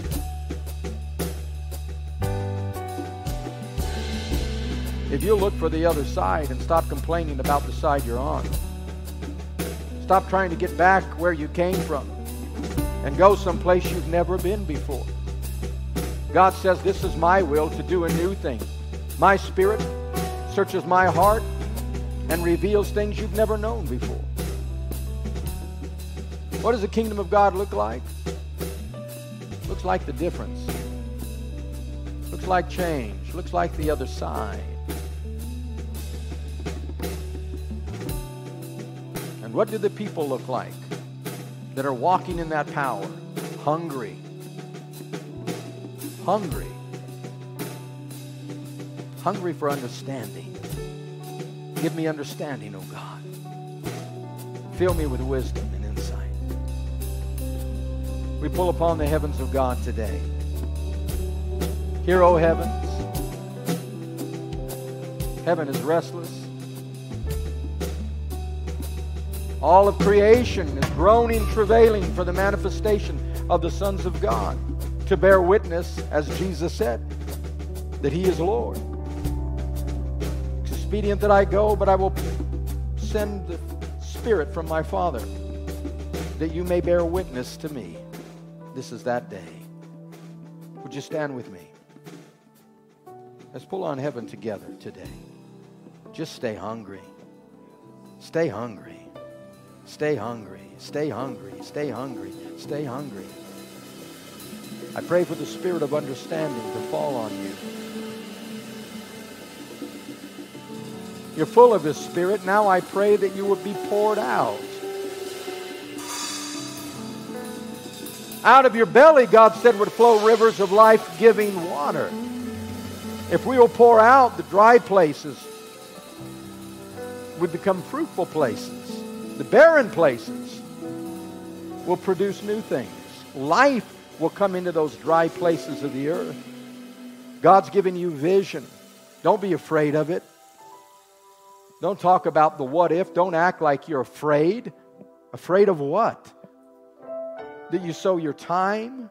If you look for the other side and stop complaining about the side you're on, stop trying to get back where you came from and go someplace you've never been before. God says, this is my will to do a new thing. My Spirit searches my heart and reveals things you've never known before. What does the kingdom of God look like? Looks like the difference. Looks like change. Looks like the other side. And what do the people look like that are walking in that power? Hungry. Hungry. Hungry for understanding. Give me understanding, O God. Fill me with wisdom and insight. We pull upon the heavens of God today. Hear, O heavens. Heaven is restless. All of creation is groaning, travailing for the manifestation of the sons of God, to bear witness, as Jesus said, that He is Lord. It's expedient that I go, but I will send the Spirit from my Father, that you may bear witness to me. This is that day. Would you stand with me? Let's pull on heaven together today. Just stay hungry. Stay hungry. Stay hungry. Stay hungry. Stay hungry. Stay hungry. I pray for the spirit of understanding to fall on you. You're full of His Spirit. Now I pray that you would be poured out. Out of your belly, God said, would flow rivers of life-giving water. If we will pour out, the dry places would become fruitful places. The barren places will produce new things. Life will come into those dry places of the earth. God's given you vision. Don't be afraid of it. Don't talk about the what if. Don't act like you're afraid. Afraid of what? That you sow your time?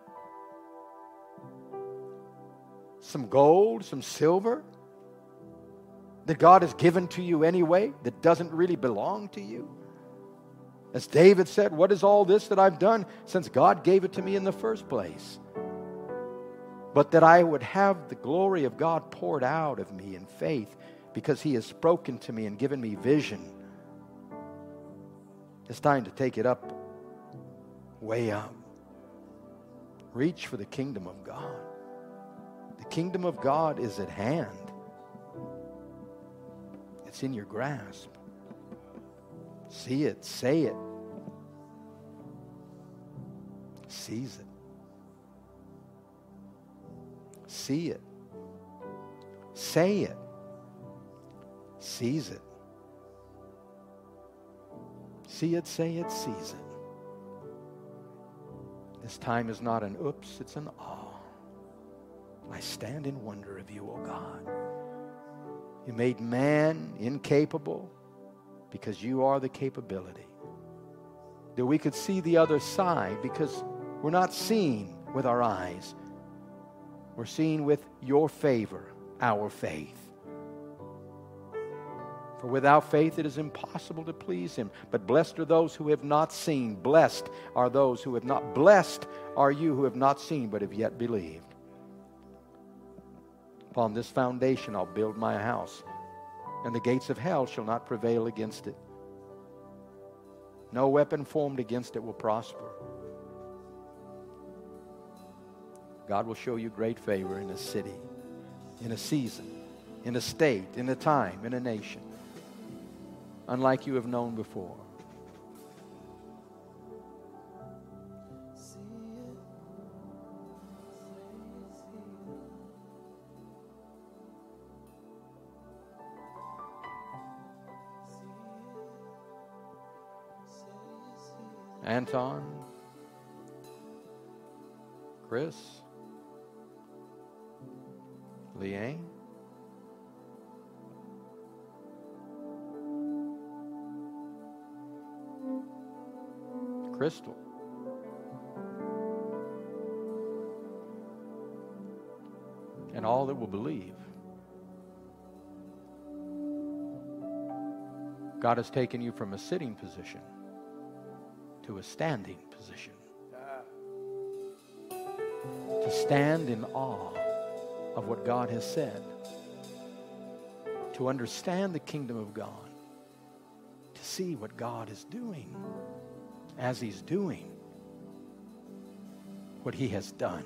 Some gold? Some silver? That God has given to you anyway, that doesn't really belong to you? As David said, what is all this that I've done since God gave it to me in the first place? But that I would have the glory of God poured out of me in faith, because He has spoken to me and given me vision. It's time to take it up, way up. Reach for the kingdom of God. The kingdom of God is at hand. It's in your grasp. See it, say it. Seize it. See it. Say it. Seize it. See it, say it, seize it. This time is not an oops, it's an awe. I stand in wonder of you, O God. You made man incapable because you are the capability. That we could see the other side, because we're not seeing with our eyes. We're seeing with your favor, our faith. For without faith it is impossible to please Him. But blessed are those who have not seen. Blessed are those who have not. Blessed are you who have not seen but have yet believed. Upon this foundation I'll build my house, and the gates of hell shall not prevail against it. No weapon formed against it will prosper. God will show you great favor in a city, in a season, in a state, in a time, in a nation, unlike you have known before. Anton, Chris, Leanne? Crystal? And all that will believe. God has taken you from a sitting position to a standing position. To stand in awe of what God has said. To understand the kingdom of God. To see what God is doing as He's doing what He has done.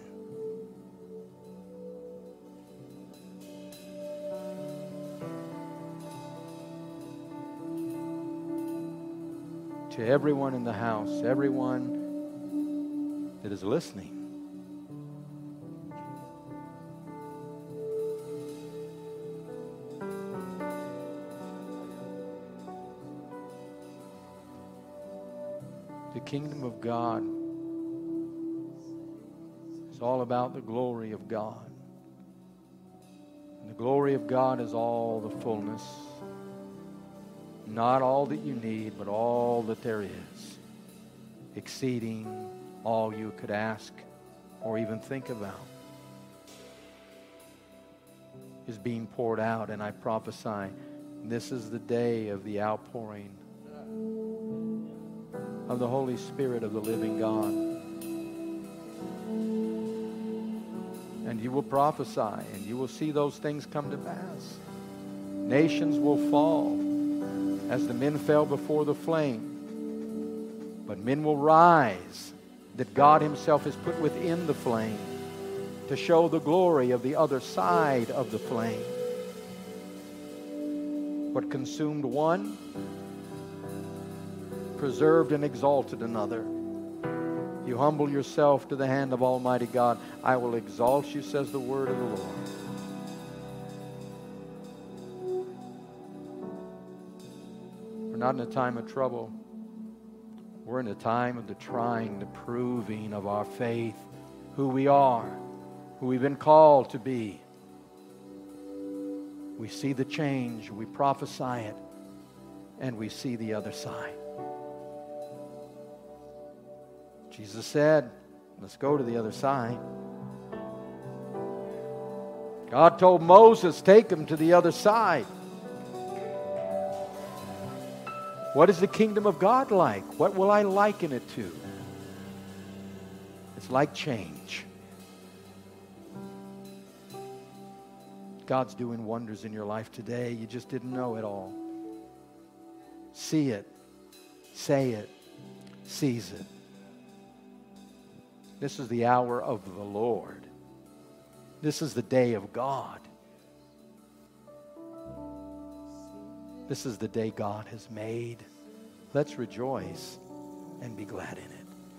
To everyone in the house, everyone that is listening, the kingdom of God is all about the glory of God. And the glory of God is all the fullness. Not all that you need, but all that there is, exceeding all you could ask or even think about, is being poured out. And I prophesy, this is the day of the outpouring of the Holy Spirit of the living God. And you will prophesy, and you will see those things come to pass. Nations will fall as the men fell before the flame. But men will rise that God Himself has put within the flame to show the glory of the other side of the flame. What consumed one, preserved and exalted another. You humble yourself to the hand of Almighty God, I will exalt you, says the word of the Lord. We're not in a time of trouble. We're in a time of the trying, the proving of our faith, who we are, who we've been called to be. We see the change, we prophesy it, and we see the other side. Jesus said, let's go to the other side. God told Moses, take him to the other side. What is the kingdom of God like? What will I liken it to? It's like change. God's doing wonders in your life today. You just didn't know it all. See it. Say it. Seize it. This is the hour of the Lord. This is the day of God. This is the day God has made. Let's rejoice and be glad in it.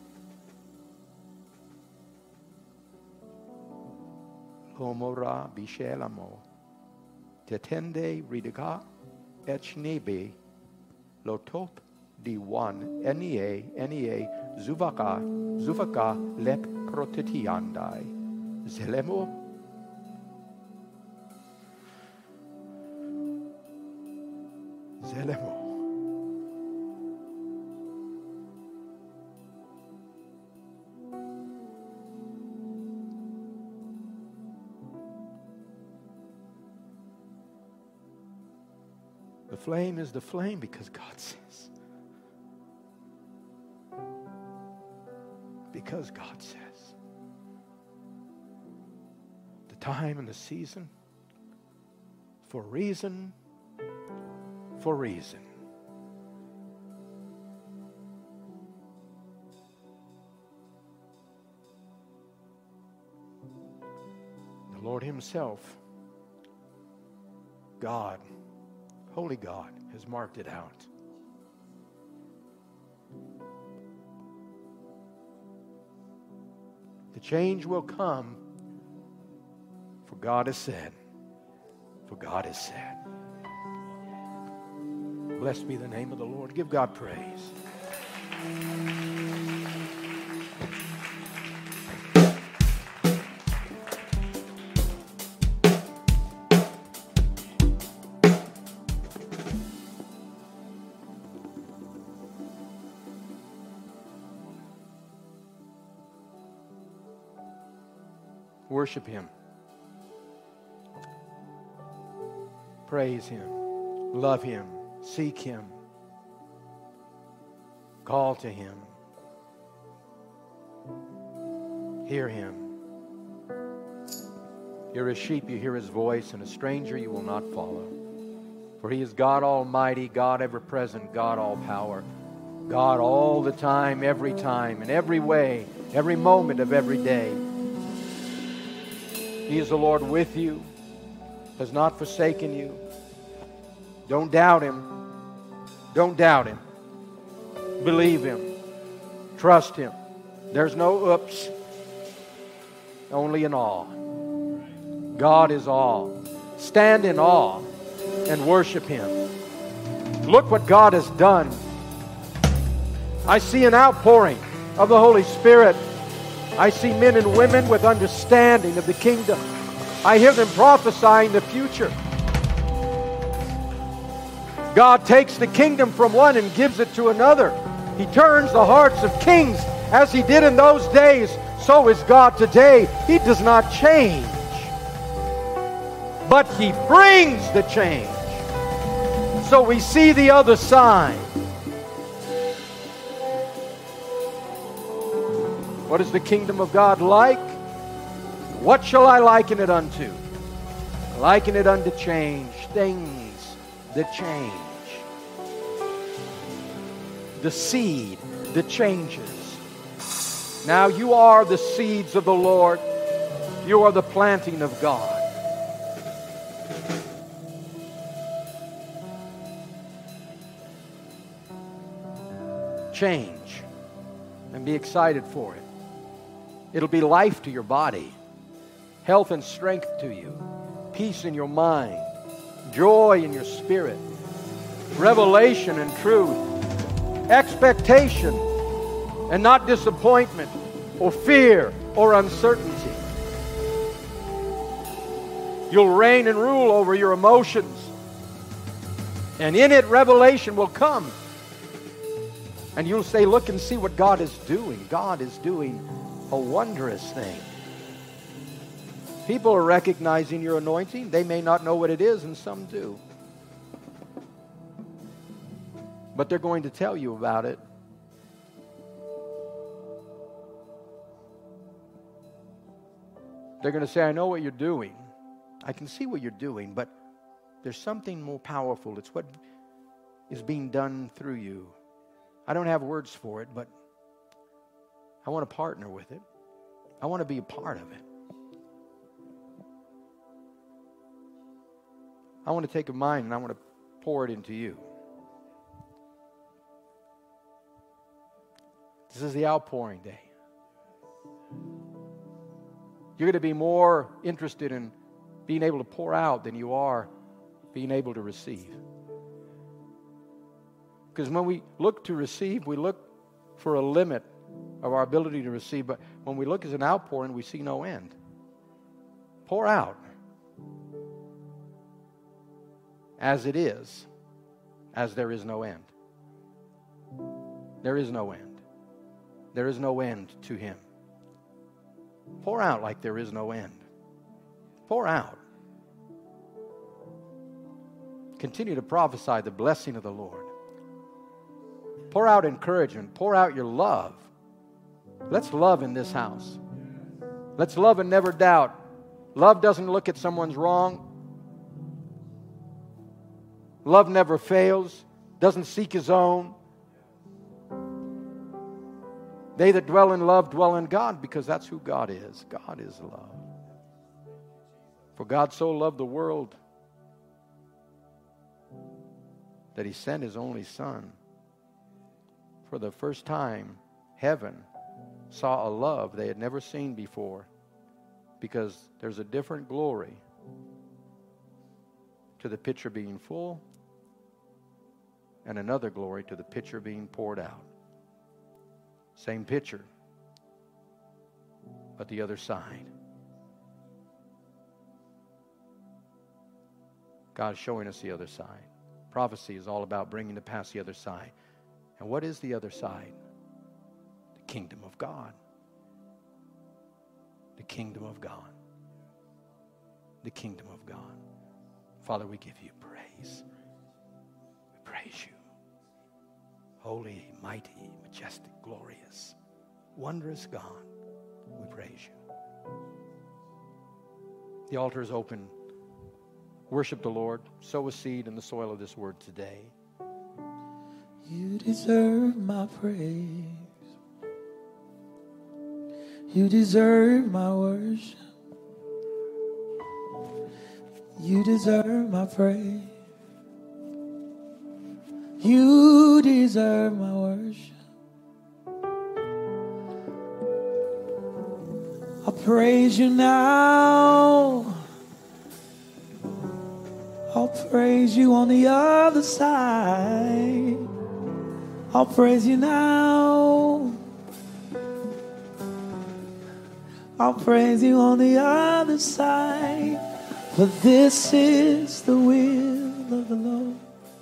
Homora bishelamo tetende ridiga echnebe lotop diwan enie zuvaka lep protetiandai zelemo The flame is the flame because God says. Because God says. The time and the season, for reason. The Lord Himself, God, Holy God, has marked it out. The change will come, for God has said. For God has said. Blessed be the name of the Lord. Give God praise. Worship Him. Praise Him. Love Him. Seek Him. Call to Him. Hear Him. You're a sheep, you hear His voice, and a stranger you will not follow. For He is God Almighty, God ever-present, God all-power, God all the time, in every way, every moment of every day. He is the Lord with you, has not forsaken you. Don't doubt Him. Don't doubt Him. Believe Him. Trust Him. There's no oops. Only in awe. God is all. Stand in awe and worship Him. Look what God has done. I see an outpouring of the Holy Spirit. I see men and women with understanding of the kingdom. I hear them prophesying the future. God takes the kingdom from one and gives it to another. He turns the hearts of kings as He did in those days. So is God today. He does not change, but He brings the change. So we see the other side. What is the kingdom of God like? What shall I liken it unto? Liken it unto change. Things that change. The seed that changes. Now you are the seeds of the Lord. You are the planting of God. Change and be excited for it. It'll be life to your body, health and strength to you, peace in your mind, joy in your spirit, revelation and truth, expectation and not disappointment or fear or uncertainty. You'll reign and rule over your emotions, and in it revelation will come. And you'll say, look and see what God is doing. God is doing a wondrous thing. People are recognizing your anointing. They may not know what it is, and some do. But they're going to tell you about it. They're going to say, I know what you're doing. I can see what you're doing, but there's something more powerful. It's what is being done through you. I don't have words for it, but I want to partner with it. I want to be a part of it. I want to take of mine and I want to pour it into you. This is the outpouring day. You're going to be more interested in being able to pour out than you are being able to receive. Because when we look to receive, we look for a limit of our ability to receive. But when we look as an outpouring, we see no end. Pour out. As it is, as there is no end. There is no end. There is no end to Him. Pour out like there is no end. Pour out. Continue to prophesy the blessing of the Lord. Pour out encouragement. Pour out your love. Let's love in this house. Let's love and never doubt. Love doesn't look at someone's wrong. Love never fails. Doesn't seek his own. They that dwell in love dwell in God, because that's who God is. God is love. For God so loved the world that He sent His only Son. For the first time, heaven saw a love they had never seen before, because there's a different glory to the pitcher being full and another glory to the pitcher being poured out. Same pitcher, but the other side. God is showing us the other side. Prophecy is all about bringing to pass the other side. And what is the other side? The kingdom of God. The kingdom of God. the kingdom of God. Father, we give you praise. We praise you. Holy, mighty, majestic, glorious, wondrous God, we praise you. The altar is open. Worship the Lord. Sow a seed in the soil of this word today. You deserve my praise. You deserve my worship. You deserve my praise. You deserve my worship. I praise you now. I'll praise you on the other side. I'll praise you now. I'll praise you on the other side. For this is the will of the Lord.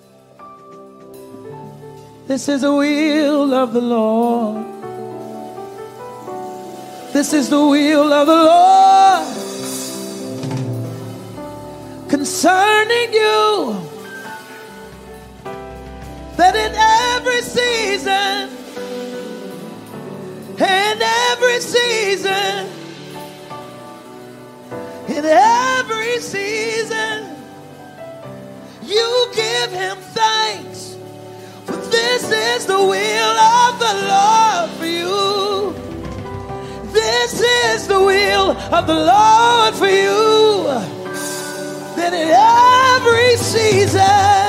This is the will of the Lord. This is the will of the Lord concerning you, that in every season, in every season, you give him thanks. For this is the will of the Lord for you. This is the will of the Lord for you. That in every season,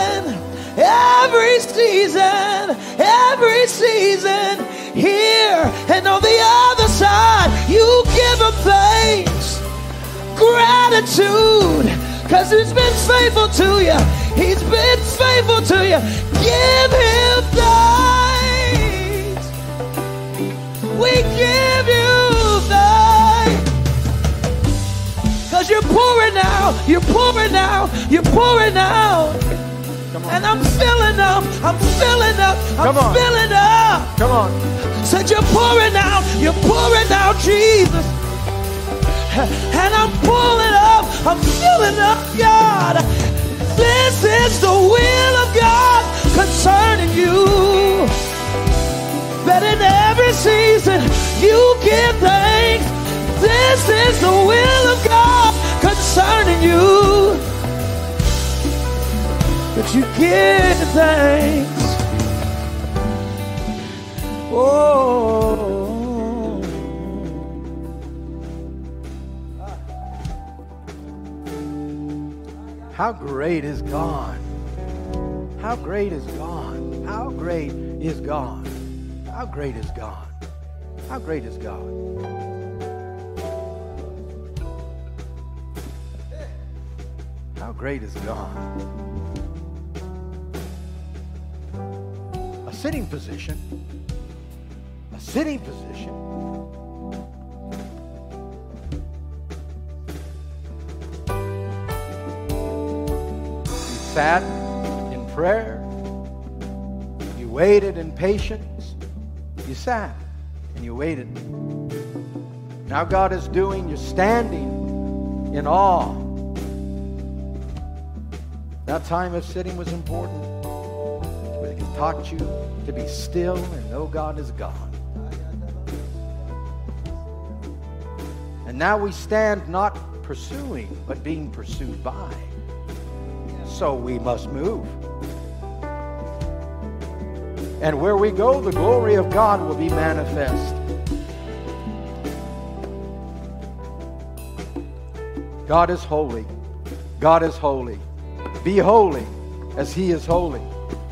here and on the other side, you give him thanks, gratitude, because he's been faithful to you. He's been faithful to you. Give him thanks. We give you thanks. Because you're pouring out, you're pouring out, you're pouring out. And I'm filling up, I'm filling up, I'm filling up. Come on. Said you're pouring out, Jesus. And I'm pulling up, I'm filling up, God. This is the will of God concerning you. That in every season you give thanks. This is the will of God concerning you. That you give thanks. Oh. How great is God? How great is God? How great is God? How great is God? How great is God? How great is God? A sitting position. A sitting position. Sat in prayer, you waited in patience, you sat and you waited. Now God is doing, you're standing in awe. That time of sitting was important, where He taught you to be still and know God is God. And now we stand not pursuing, but being pursued by. So we must move. And where we go, the glory of God will be manifest. God is holy. God is holy. Be holy as He is holy.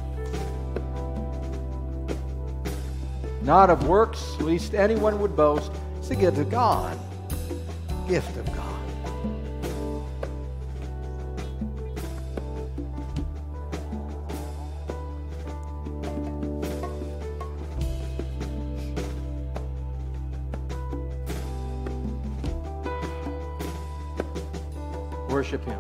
Not of works, lest anyone would boast. It's a gift of God. Gift of God. Worship Him.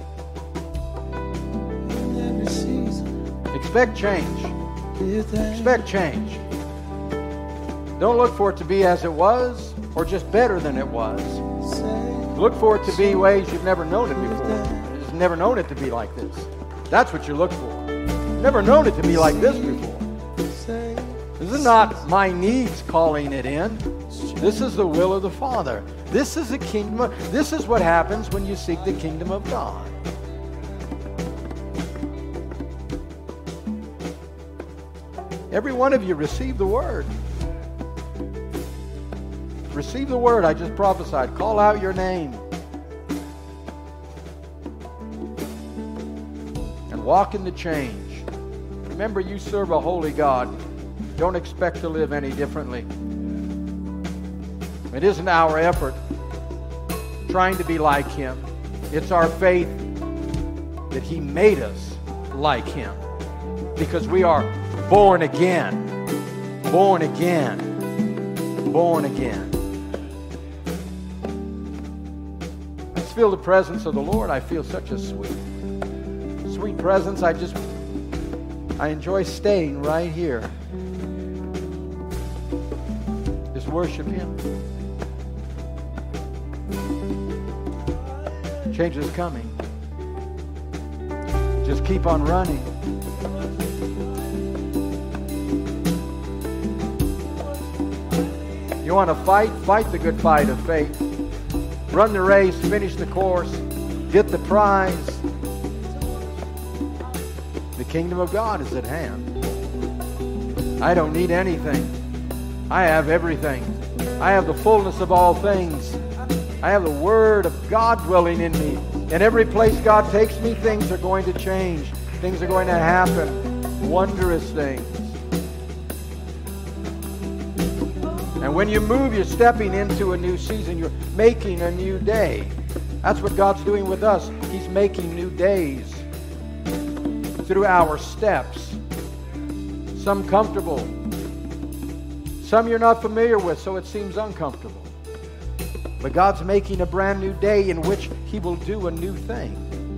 Expect change. Expect change. Don't look for it to be as it was or just better than it was. Look for it to be ways you've never known it before. You've never known it to be like this. That's what you look for. Never known it to be like this before. This is not my needs calling it in. This is the will of the Father. This is the kingdom. This is what happens when you seek the kingdom of God. Every one of you receive the word. Receive the word I just prophesied. Call out your name. And walk in the change. Remember, you serve a holy God. Don't expect to live any differently. It isn't our effort trying to be like Him. It's our faith that He made us like Him. Because we are born again. Born again. Born again. Let's feel the presence of the Lord. I feel such a sweet presence. I enjoy staying right here. Just worship Him. Change is coming. Just keep on running. You want to fight? Fight the good fight of faith. Run the race, finish the course, get the prize. The kingdom of God is at hand. I don't need anything. I have everything. I have the fullness of all things. I have the Word of God dwelling in me. And every place God takes me, things are going to change. Things are going to happen. Wondrous things. And when you move, you're stepping into a new season. You're making a new day. That's what God's doing with us. He's making new days through our steps. Some comfortable. Some you're not familiar with, so it seems uncomfortable. But God's making a brand new day in which He will do a new thing.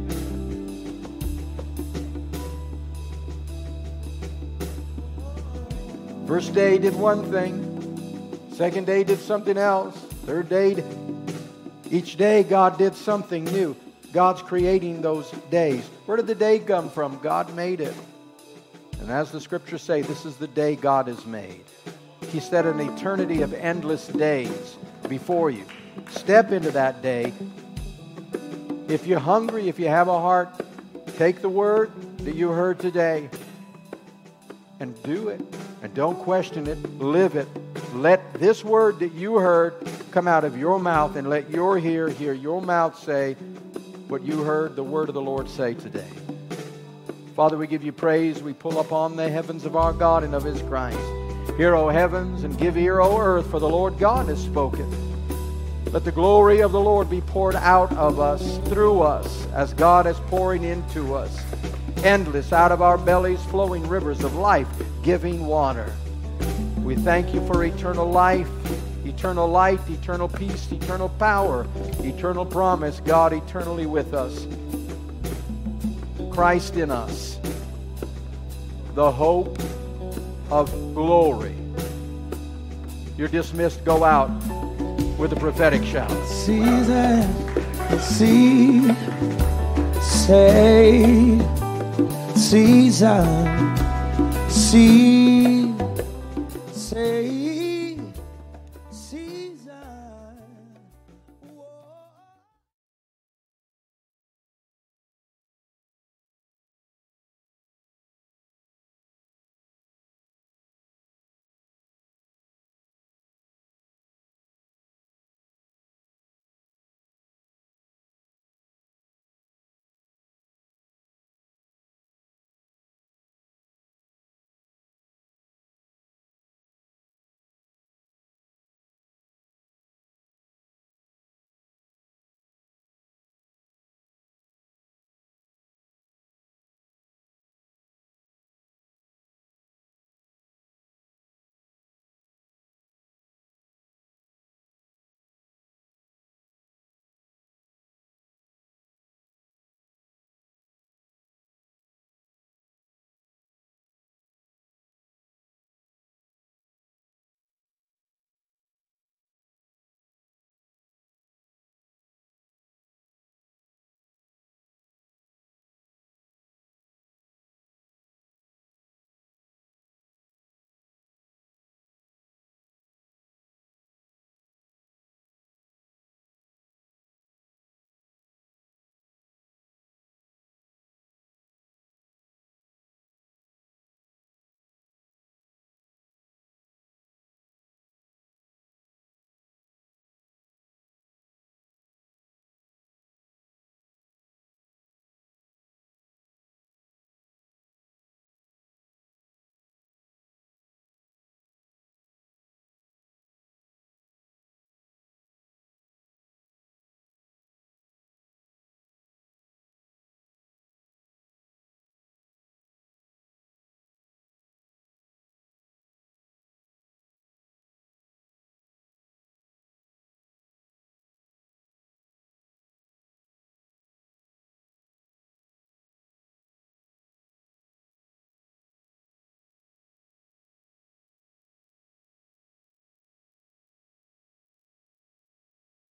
First day did one thing. Second day did something else. Third day, each day God did something new. God's creating those days. Where did the day come from? God made it. And as the scriptures say, this is the day God has made. He set an eternity of endless days before you. Step into that day. If you're hungry, if you have a heart, take the word that you heard today and do it. And don't question it. Live it. Let this word that you heard come out of your mouth, and let your ear hear your mouth say what you heard the word of the Lord say today. Father, we give you praise. We pull upon the heavens of our God and of His Christ. Hear, O heavens, and give ear, O earth, for the Lord God has spoken. Let the glory of the Lord be poured out of us, through us, as God is pouring into us. Endless, out of our bellies flowing rivers of life-giving water. We thank you for eternal life, eternal light, eternal peace, eternal power, eternal promise, God eternally with us. Christ in us, the hope of glory. You're dismissed. Go out with a prophetic shout. Season, seed, saved, season, seed.